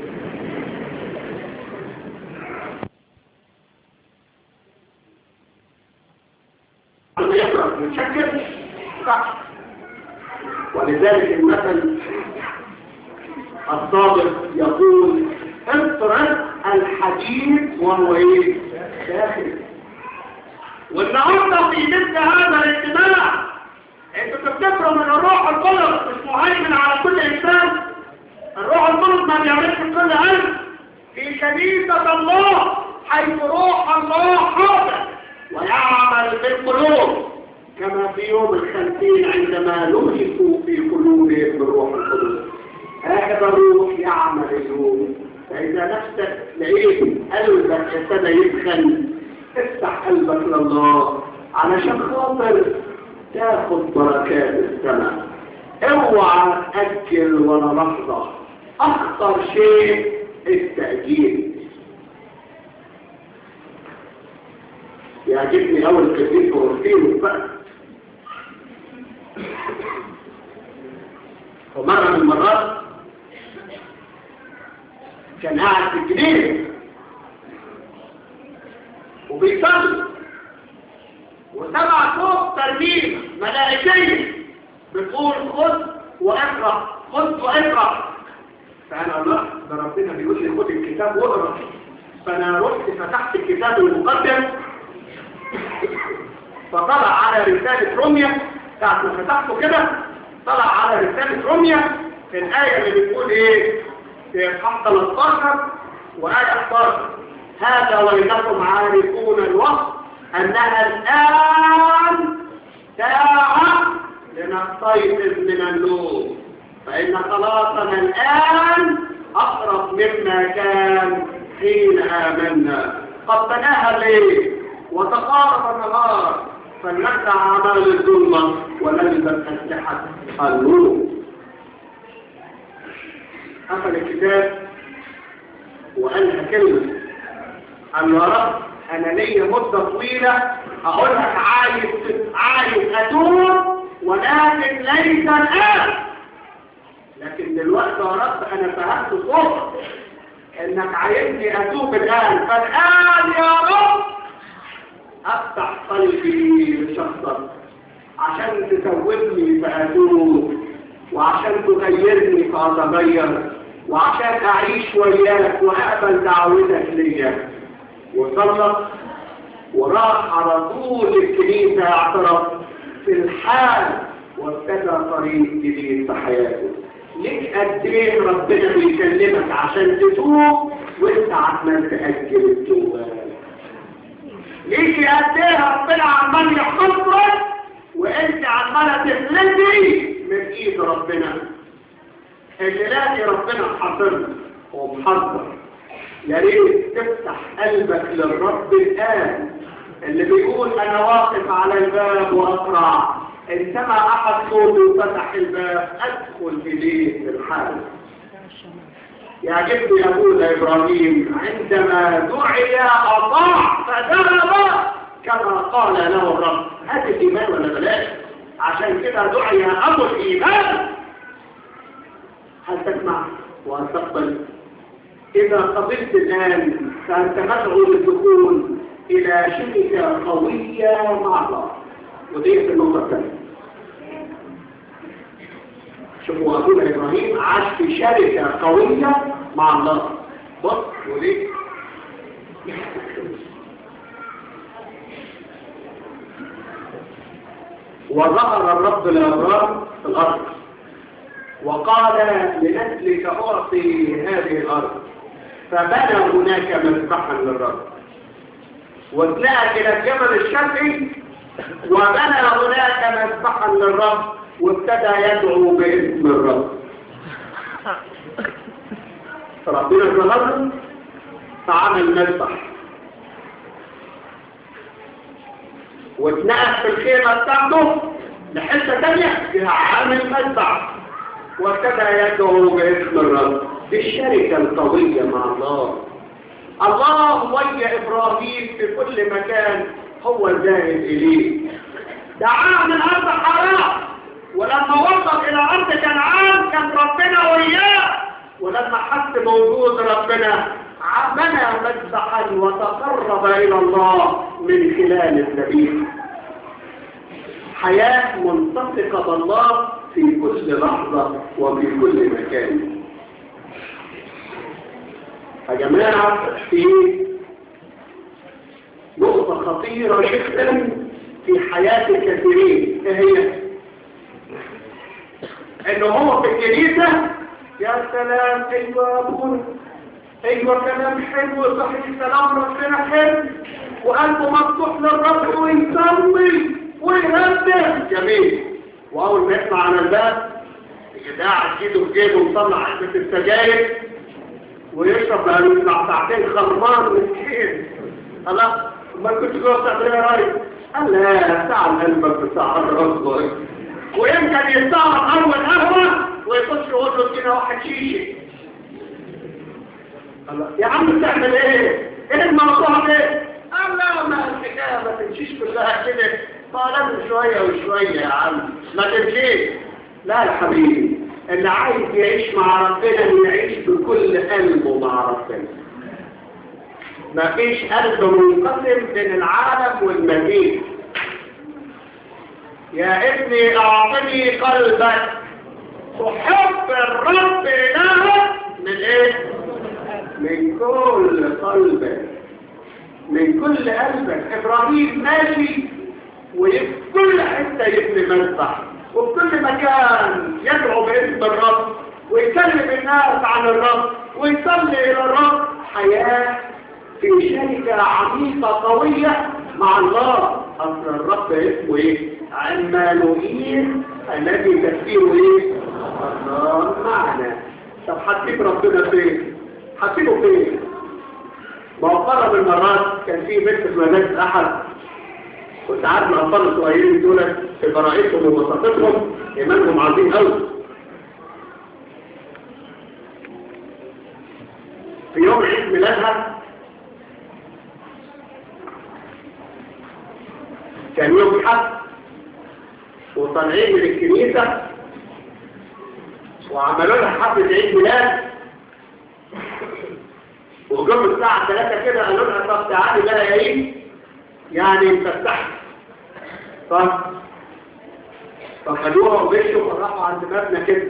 يقرأ متشكل صح. ولذلك المثل الصادق يقول اصرف الحديث وهو ايه؟ داخل. والنهارده في مثل هذا الاجتماع انتوا تفتكروا من الروح القدس مش مهيمن على كل انسان؟ الروح القدس ما بيعملش كل قلب. في كنيسة الله حيث روح الله حاضر ويعمل في القلوب كما في يوم الخمسين عندما لهفوا في قلوبهم بالروح القدس. هكذا الروح يعمل اليوم. فإذا نفسك لقيت قلبك ابتدى يدخل افتح قلبك لله علشان خاطر تاخد بركات السماء. اوعى تأجل ولا لحظة. اخطر شيء التأجيل. يعجبني اول كثير فرصين بقى. ومرة من المرات كان قاعد في الجنينة وبيصلي وسمع صوت ترنيمة ملائكية بتقول خذ واقرأ خذ واقرأ. فأنا الله ده ربنا بيقول لي خذ الكتاب واقرأ. فأنا رحت فتحت الكتاب المقدس فطلع على رسالة روميا. ساعة ما فتحته كده طلع على رسالة روميا في الآية اللي بتقول ايه في اصحاح 13 وآية 11 هذا وإنكم عارفون الوقت أنها الآن ساعة لنستيقظ من النوم فإن خلاصنا الآن أقرب مما كان حين آمنا. قد تناهى الليل وتقارب النهار فلنخدع أعمال الظلمة ونلبس أسلحة النور. قفل الكتاب وقالها كلمة قال يا رب أنا ليا مدة طويلة أقول لك عايز أتوب ولكن ليس الآن. لكن دلوقتي يا رب أنا فهمت صوتك إنك عايزني أتوب الآن. فالآن يا رب أفتح قلبي لشخصك عشان تتوبني فأتوب وعشان تغيرني فأتغير وعشان أعيش وياك وأقبل دعوتك ليا. وصلت وراح على طول الكنيسة اعترف في الحال وابتدى طريق جديد في حياته. ليك قد ايه ربنا بيكلمك عشان تتوب وانت عمال تأجل التوبة؟ ليك قد ايه ربنا عمال يحفظك وانت عمالة تفلتي من ايد ربنا؟ اللي لاقي ربنا حاضرنا ومحضر. يا ريت تفتح قلبك للرب الآن اللي بيقول أنا واقف على الباب وأقرع. إن سمع أحد صوتي وفتح الباب أدخل إليه في الحال. يعجبني يقول إبراهيم عندما دعي أطاع فذهب كما قال له الرب. هذا الإيمان ولا بلاش؟ عشان كده دعي أبو الإيمان. هل تسمع وهل تقبل؟ إذا قبلت الآن فأنت مدعو للدخول إلى شركة قوية مع الله. ودي في النقطة الثانية. شوفوا أبونا إبراهيم عاش في شركة قوية مع الله. بص ودي وظهر الرب لأبرام في الأرض وقال لنسلك أعطي هذه الأرض فبنى هناك مذبحا للرب. واتنقل إلى الجبل الشرقي وبنى هناك مذبحا للرب وابتدى يدعو باسم الرب. ربنا ظهر فعمل مذبح واتنقل في الخيمة بتاعته لحتة تانية فيها عامل مذبح وابتدى يدعو باسم الرب. بالشركة القوية مع الله. الله ويا إبراهيم في كل مكان هو ذاهب إليه. دعاه من أرض حرام ولما وصل إلى أرض كنعان كان ربنا وياه. ولما حس موجود ربنا بنى مذبحا وتقرب إلى الله من خلال الذبيح. حياة منطقة بالله في كل لحظة وفي كل مكان. يا جماعة في نقطة خطيرة جدا في حياة الكثيرين، ايه هي؟ انه هو في الكنيسة يا سلام، ايوه يا ابونا، ايوه كلام حلو صحيح، كلام ربنا حلو وقلبه مفتوح للرب ويصلي ويهدف جميل، واول ما يطلع على الباب يدعى ايده في جيبه ويطلع علبة السجاير ويشرب لأنه يطلع ساعتين خرمان مسكين. خلاص ما كنت جوه تعمل ايه يا راجل؟ قال لا، ساعة قلبك بساعة راسك، ويمكن يستعرض اول قهوة ويخش يقول له كده واحد شيشي. الله يا عم بتعمل ايه؟ ايه الموضوع ده؟ قال لا، ما الحكايه ما تمشيش كلها كده، فلازم شويه وشويه يا عم، ما تمشيش. لا يا حبيبي، اللي عايز يعيش مع ربنا يعيش بكل قلبه مع ربنا. ما فيش قلب منقسم بين العالم والمدينه. يا ابني اعطني قلبك تحب الرب إلهك من ايه؟ من كل قلبك، من كل قلبك. ابراهيم ماشي وفي كل حته يبني مذبح، وفي كل مكان يدعو باسم الرب ويكلم الناس عن الرب ويصلي الى الرب. حياه في شركه عميقه قويه مع الله. اصل الرب اسمه ايه؟ عمانوئيل، الذي تفسيره ايه؟ الله معنا. طب هتسيب ربنا فين؟ هتسيبه فين؟ ما هو مرة من المرات كان في بنت في مدرسة أحد، كنت عارف الأطفال الصغيرين دول في براءتهم وبساطتهم إيمانهم عظيم قوي. في يوم عيد ميلادها كان يوم حد، وطالعين من الكنيسة وعملوا لها حفلة عيد ميلاد، وجم الساعة 3 كده قالوا لها طب تعالي بقى يا ايه يعني نفتح. فخدوها ومشوا وراحوا عند مبنى كده،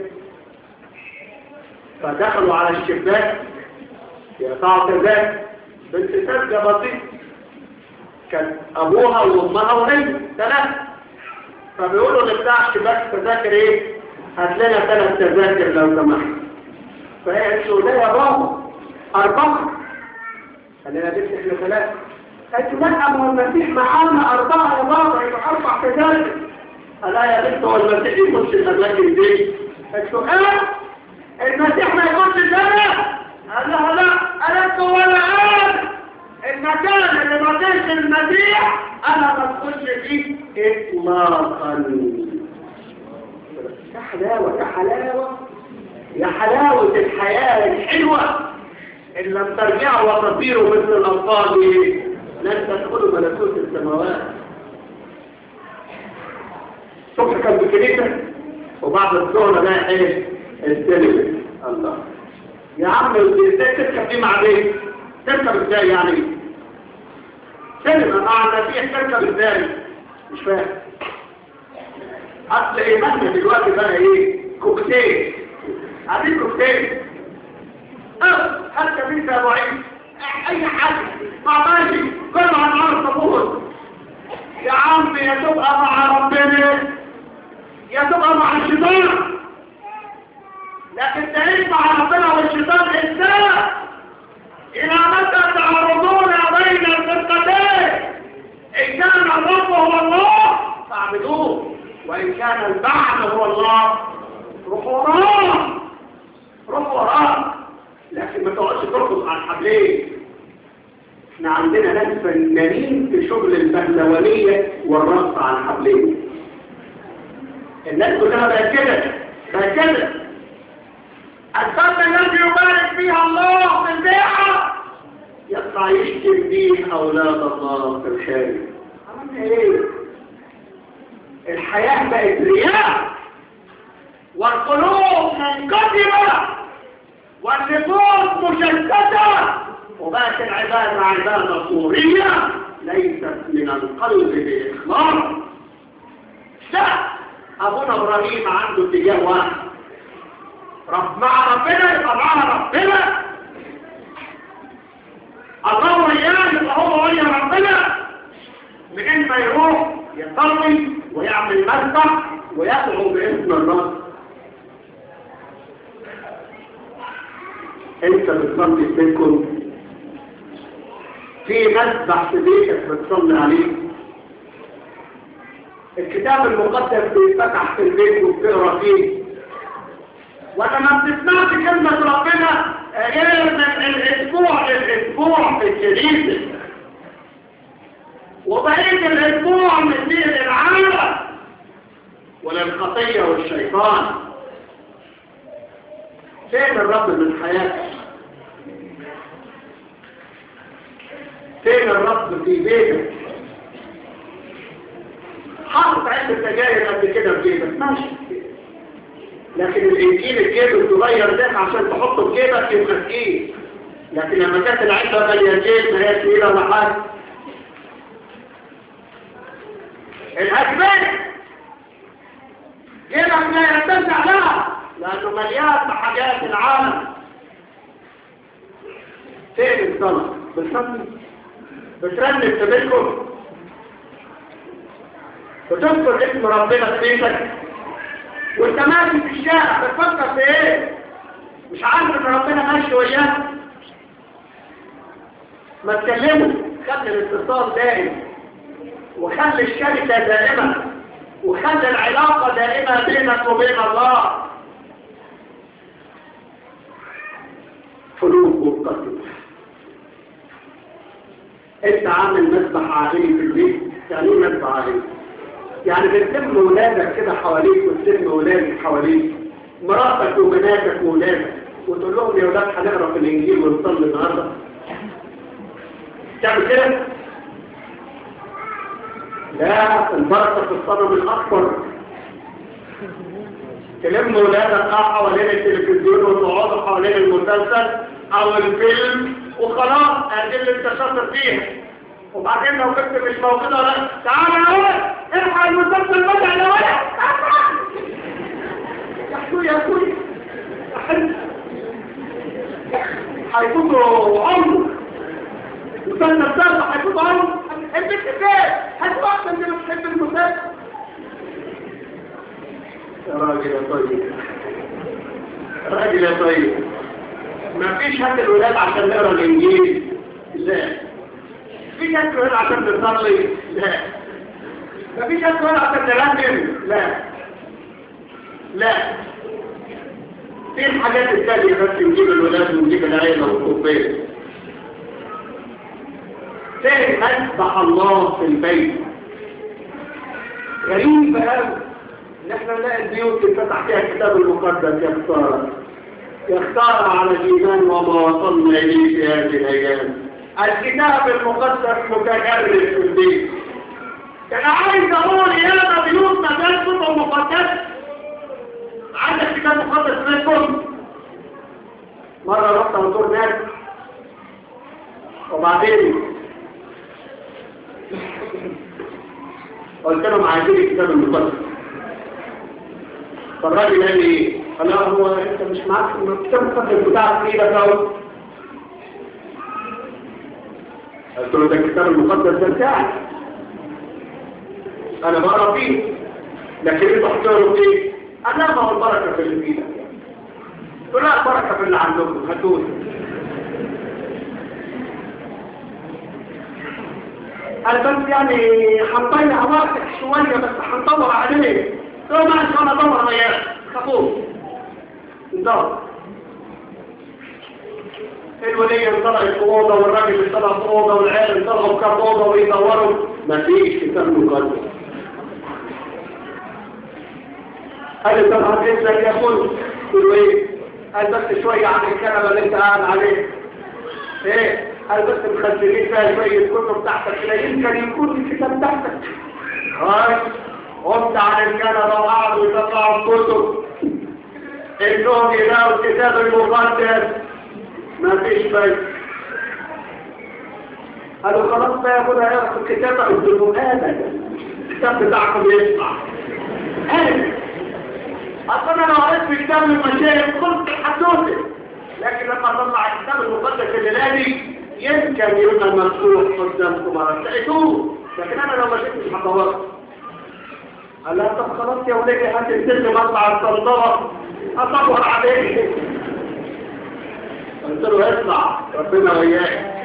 فدخلوا على الشباك يقطعوا تذاكر. بنت ساذجة بسيطة، كان ابوها وامها وهي 3. فبيقولوا لبتاع الشباك تذاكر ايه؟ هات لنا 3 تذاكر لو سمحت. فهي قالت له لا يا بابا 4. قال لنا بنت احنا 3. قالت له لا، ما هو المسيح معانا 4 يا بابا، يبقى 4 تذاكر. قال لا يا بنت، هو المسيح يخش التذاكر دي؟ قالت له المسيح ما يخش الجنة؟ قال لها لا. قالت له ولا المكان اللي ما فيش المسيح انا ما ادخلش فيه اطلاقا. يا حلاوه، يا حلاوه، يا حلاوه الحياه الحلوه. ان لم ترجعوا وتصيروا مثل الاطفال لن تدخلوا ملكوت السماوات. الصبح كان بكنيسه وبعد الظهر بقى ايه؟ السينما. الله يا عم، تركب دي مع ايه؟ تركب ازاي يعني؟ سينما مع المسيح تركب ازاي؟ مش فاهم. اصل ايماننا دلوقتي بقى ايه؟ كوكتيل. عايزين كوكتيل. حتى بنت ابو عيد اي حاجه مع ماشي كله هنعرف طابور. يا عم يا تبقى مع ربنا يا تبقى مع الشيطان، لكن تعيش مع ربنا والشيطان ازاي؟ إلى متى تعرضون بين الفرقتين؟ إن كان الرب هو الله فاعبدوه، وإن كان البعث هو الله روحوا وراه، روحوا وراه. لكن ما تقعدش ترقص على الحبلين. احنا عندنا ناس فنانين في شغل البهلوانية والرقص على الحبلين. الناس كلها بقت كده، بقت كده. الفن الذي يبارك فيها الله في البيعة يطلع يشتم بيه أولاد الله في الخارج. عملنا ايه؟ الحياة بقت رياء، والقلوب منقسمة، والنفوس مشتتة، وبقت العبادة عبادة صورية ليست من القلب بإخلاص. لا، أبونا إبراهيم عنده اتجاه واحد، مع ربنا يبقى مع ربنا، الله وياه يبقى هو ويا ربنا، من ما يروح يصلي ويعمل مسبح ويدعو باسم الله. انت بتصلي في بيتكم، في مسبح في بيتك بتصلي عليه، الكتاب المقدس بيتفتح في البيت وبتقرا فيه، ولما بتسمعش كلمة ربنا غير من الاسبوع للاسبوع في الكنيسة، وبقية الاسبوع من دين العالم وللخطية والشيطان. فين الرب من حياتك؟ فين الرب في بيتك؟ حاطط علبة سجاير قد كده في جيبك ماشي، لكن الانجيل الجيب الصغير ده عشان تحطه في جيبك يبقى تقيل، لكن لما كانت العلبة غالية الجيب ما هي تقيلة ولا حاجة. الأجبان جيبك لا يتسع لها لأنه مليان بحاجات العالم. فين الصلاة؟ بتصلي؟ بترنم في بيتكم؟ بتذكر اسم ربنا في بيتك؟ وانت ماشي في الشارع بتفكر في ايه؟ مش عارف ان ربنا ماشي وياك؟ ما تكلمه، خلي الاتصال دائم، وخلي الشركة دائمة، وخلي العلاقة دائمة بينك وبين الله. فلوس وقتل. انت عامل مسبح عائلي في البيت، يعني ايه مسبح عائلي؟ يعني بتلم ولادك كده حواليك وتلم ولادك حواليك، مراتك وبناتك وولادك، وتقول لهم يا ولاد هنقرا في الانجيل ونصلي النهارده. تعمل كده؟ لا، البركه في الصنم الاكبر. تلم ولادك حوالين التلفزيون وتقعدوا حوالين المسلسل او الفيلم وخلاص، ادي اللي انت شاطر فيها. وبعدين لو كنت مش موجودة ولا تعالى يا ولد ارفع المسلسل بدع يا ولد يا اخوي يا اخوي هيفوتوا عمر المسلسل ده هيفوتوا عمر. انت كفايه هتبقى احسن انت بتحب المسلسل يا راجل يا طيب، راجل يا طيب. مفيش هات الولاد عشان نقرا الانجيل، لا. مفيش هات الولاد عشان نصلي، لا. مفيش هات الولاد عشان نرنم، لا لا. في الحاجات التانية بس نجيب الولاد ونجيب العيلة والكوباية. فين مسبح الله في البيت؟ غريب قوي ان احنا نلاقي البيوت تفتح فيها الكتاب المقدس. يا خسارة يا خسارة على الإيمان وما وصلنا إليه في هذه الأيام. الكتاب المقدس متجرد في البيت. أنا عايز أقول يا بيوت مجال كتب مقدس. عندك كتاب مقدس لكم؟ مرة رحت أزور ناس وبعدين قلت لهم عايزين الكتاب المقدس. فالراجل قال لي قال هو انت مش معاك الكتاب المقدس بتاعك في ايدك اهو. قلت له ده الكتاب المقدس ده بتاعي انا بقرا فيه، لكن انت بتقرا فيه انا ما هو البركه في اللي في ايدك. قلت له لا، البركه في اللي عندكم هاتوه. قال بس يعني هنضيع وقتك شويه بس هندور عليه. قلت له ماشي انا ادور وياك خافوش ندور. الولية انطلقت في اوضه والراجل انطلق في اوضه والعيال انطلقوا في كام اوضه ويدوروا مفيش كتاب مقدس. قال لي طب هتنزل يا اخوي؟ قلت له ايه؟ قال بس شويه عن الكنبه اللي انت قاعد عليه. ايه؟ قال بس مخزنين فيها شويه كتب تحتك لا يمكن يكون الكتاب تحتك. هاي قمت على الكنبه وقعدوا يطلعوا الكتب. انهم يلاقوا الكتاب المقدس مفيش بيت. قالوا خلاص بقى يا ابونا يعرف الكتاب. قلت لهم ابدا الكتاب بتاعكم يسمع. اصلا انا قريت في كتاب المشايخ قلت الحدوثه، لكن لما طلع الكتاب المقدس الليلادي يمكن يبقى مفتوح قدامكم مرة تلاقيتوه، لكن انا لو ما شفتش حضرات قال لها طب خلاص يا ولادي هتنزل مطلع الصندوق اصور عليك. قلت له اطلع ربنا وياك.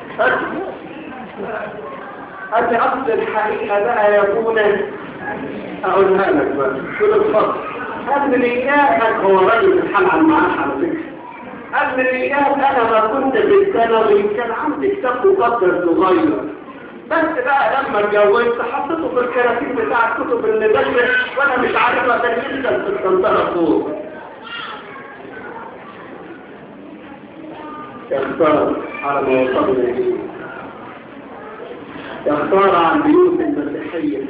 قال لي اصل الحقيقه بقى يا ابونا اقولها لك بقى كل الفضل. قال لي اياك هو راجل الحال على المعاش على فكره. قال لي اياك انا ما كنت في الثانوي كان عندي كتاب مقدر صغير، بس بقى لما اتجوزت حطيته في الكراتين بتاع الكتب اللي بشرح وانا مش عارفه كان ينزل في الصندوق فوق. يختار على ما وصلنا اليه، يختار عن بيوت المسيحيه.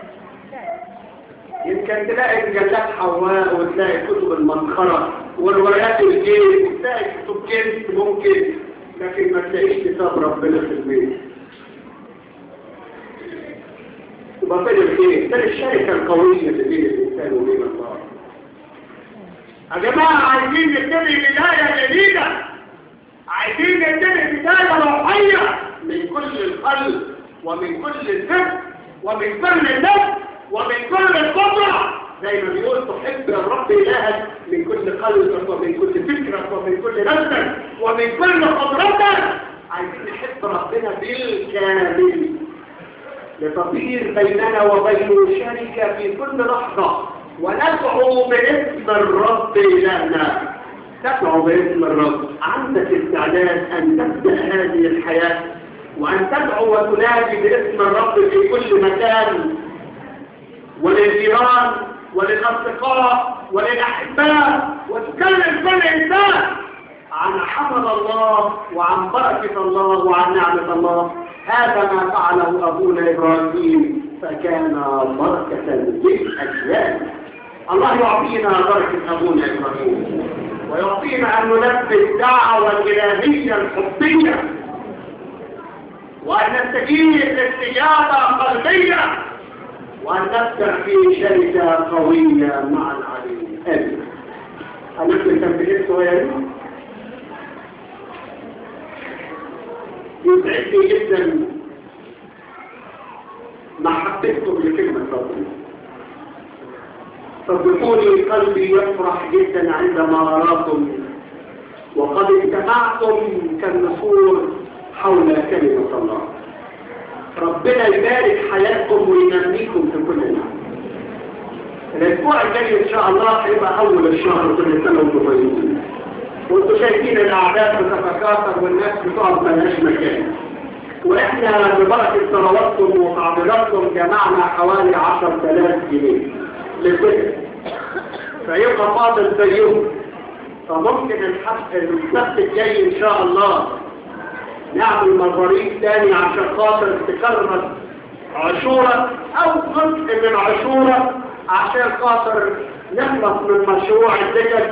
يمكن تلاقي مجلات حواء وتلاقي كتب المسخره والورقات الجيش وتلاقي كتب جنس ممكن، لكن ما تلاقيش كتاب ربنا في البيت. يبقى فين الخير؟ فين الشركه القويه اللي بين الانسان وبين الله؟ يا جماعه عايزين نبتدي بدايه جديده، عايزين نبتدي بدايه روحيه من كل القلب ومن كل الفكر ومن كل النفس ومن كل القدره، زي ما بيقول تحب الرب إلهك من كل قلبك ومن كل فكرك ومن كل نفسك ومن كل قدرتك. عايزين نحب ربنا بالكامل لتطهير بيننا وبينه شركة في كل لحظة، وندعو باسم الرب إلهنا. تدعو باسم الرب. عندك استعداد أن تبدأ هذه الحياة وأن تدعو وتنادي باسم الرب في كل مكان، وللجيران وللأصدقاء وللأحباء، وتكلم كل إنسان عن حمد الله وعن بركة الله وعن نعمة الله. هذا ما فعله أبونا إبراهيم فكان بركة للأجيال. الله يعطينا بركة أبونا إبراهيم، ويعطينا أن ننفذ الدعوة الإلهية الحبية، وأن نستجيب لاستجابة قلبية، وأن نبدأ في شركة قوية مع العليم. آمين. هنبدأ تنفيذ صغير. يسعدني جدا محبتكم لكلمة ربنا. صدقوني قلبي يفرح جدا عندما أراكم وقد اجتمعتم كالنسور حول كلمة الله. ربنا يبارك حياتكم وينميكم في كل نعم. الاسبوع الجاي ان شاء الله هيبقى اول الشهر كل سنه وانتم طيبين، وانتم شايفين الاعداد بتتكاثر والناس بتقعد مالهاش مكان، واحنا ببركه صلواتكم وتعبيراتكم جمعنا حوالي 10,000 جنيه للبدء، فيبقى فاضل زيهم. فممكن السبت الجاي ان شاء الله نعمل مصاريف تاني عشان خاطر تكرر عاشورة او جزء من عاشورة عشان خاطر نخلص من مشروع الدكك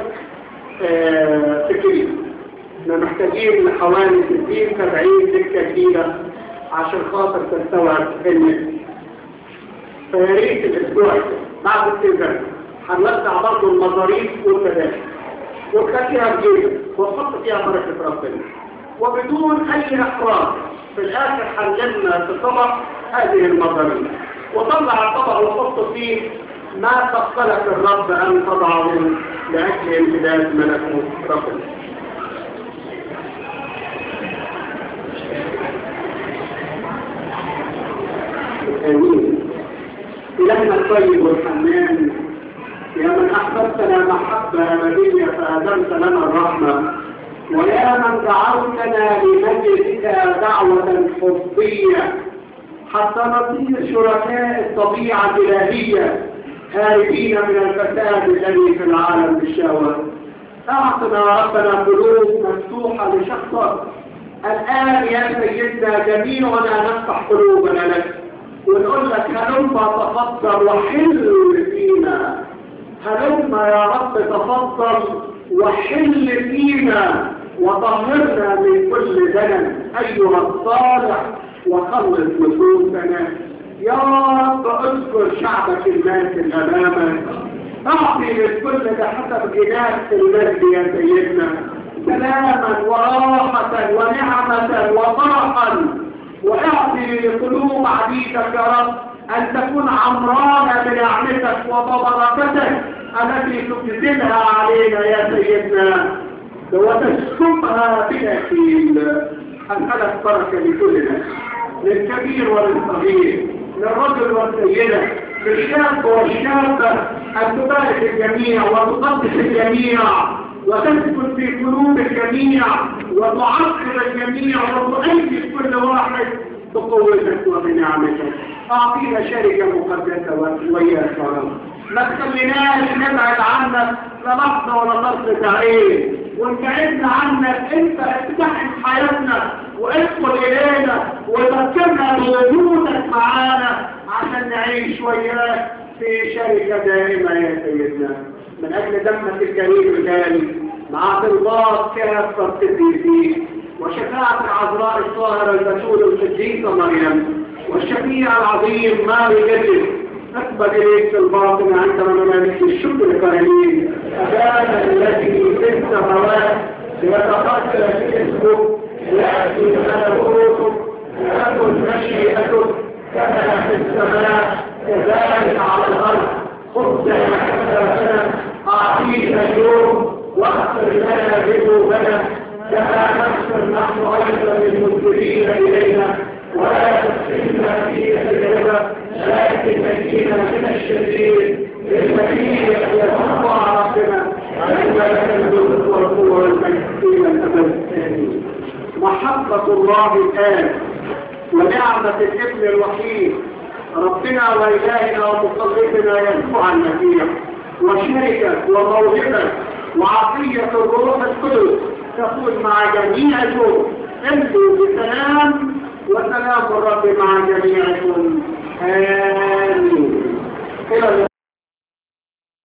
فكري. احنا محتاجين حوالي 60-70 دكة جديدة عشان خاطر تستوعب الناس. فياريت الاسبوع بعد السنة هنوزع برضه المصاريف والمدارس وتخليها بجيبك وتحط فيها بركة ربنا وبدون اي احراج. في الاخر هنلم في طبق هذه المصاريف وطلع الطبق وحط فيه ما تقبلك الرب ان تضعه لاجل امتداد ملكوت ربنا. امين. إلهنا الطيب والحنان، يا من أحببتنا محبة أبدية فأذنت لنا الرحمة، ويا من دعوتنا لمجلسك دعوة حبية حتى نصير شركاء الطبيعة الإلهية هاربين من الفساد الذي في العالم بالشهوة. أعطنا ربنا قلوب مفتوحة لشخصك الآن يا سيدنا. جميعنا نفتح قلوبنا لك ونقول لك هلم تفضل وحل فينا. هلم يا رب تفضل وحل فينا وطهرنا من كل دنس أيها الصالح وخلص نفوسنا. يا رب اذكر شعبك الماثل أمامك، أعطي للكل بحسب جناس المجد يا سيدنا، سلاما وراحة ونعمة وفرحا، واعطي لقلوب عبيدك يا رب أن تكون عمرانة بنعمتك وببركتك التي تبذلها علينا يا سيدنا وتسكبها بالأكيد. أسألك بركة لكلنا، للكبير وللصغير، للرجل والسيدة، للشاب والشابة، أن تبارك الجميع وتقدس الجميع وتسكن في قلوب الجميع وتعقل الجميع وتؤيد كل واحد بقوتك وبنعمتك. أعطينا شركة مقدسة وإياك يا رب، ما تخليناش نبعد عنك للحظة ولا طرفة عين، وانتعدنا عنك انت افتح حياتنا وادخل الينا وذكرنا بوجودك معانا عشان نعيش وياك في شركة دائمة يا سيدنا. من اجل دمك الكريم الغالي مع ترضاك كافة القديسين وشفاعة العذراء الطاهرة البتول القديسة مريم والشفيع العظيم ماري جدك، نقبل إليك في الباطن عندما نمالك الشكر قائلين: أبانا الذي في السماوات ليتقدس اسمك، ليأتي ملكوتك، لتكن مشيئتك كما في السماء كذلك على الأرض. خبزنا كفافنا أعطينا اليوم، واغفر لنا ذنوبنا كما نغفر نحن أيضا للمذنبين إلينا، ولا تدخلنا في تجربة لكن نجينا من الشرير. المسيح يتوقع ربنا أن لك الملك والقوة والمجد إلى الأبد آمين. محبة الله الآن ونعمة الابن الوحيد ربنا وإلهنا ومخلصنا يسوع المسيح وشركة وموهبة وعطية الروح القدس تكون مع جميعكم. امضوا بسلام، وسلام الرب مع جميعكم.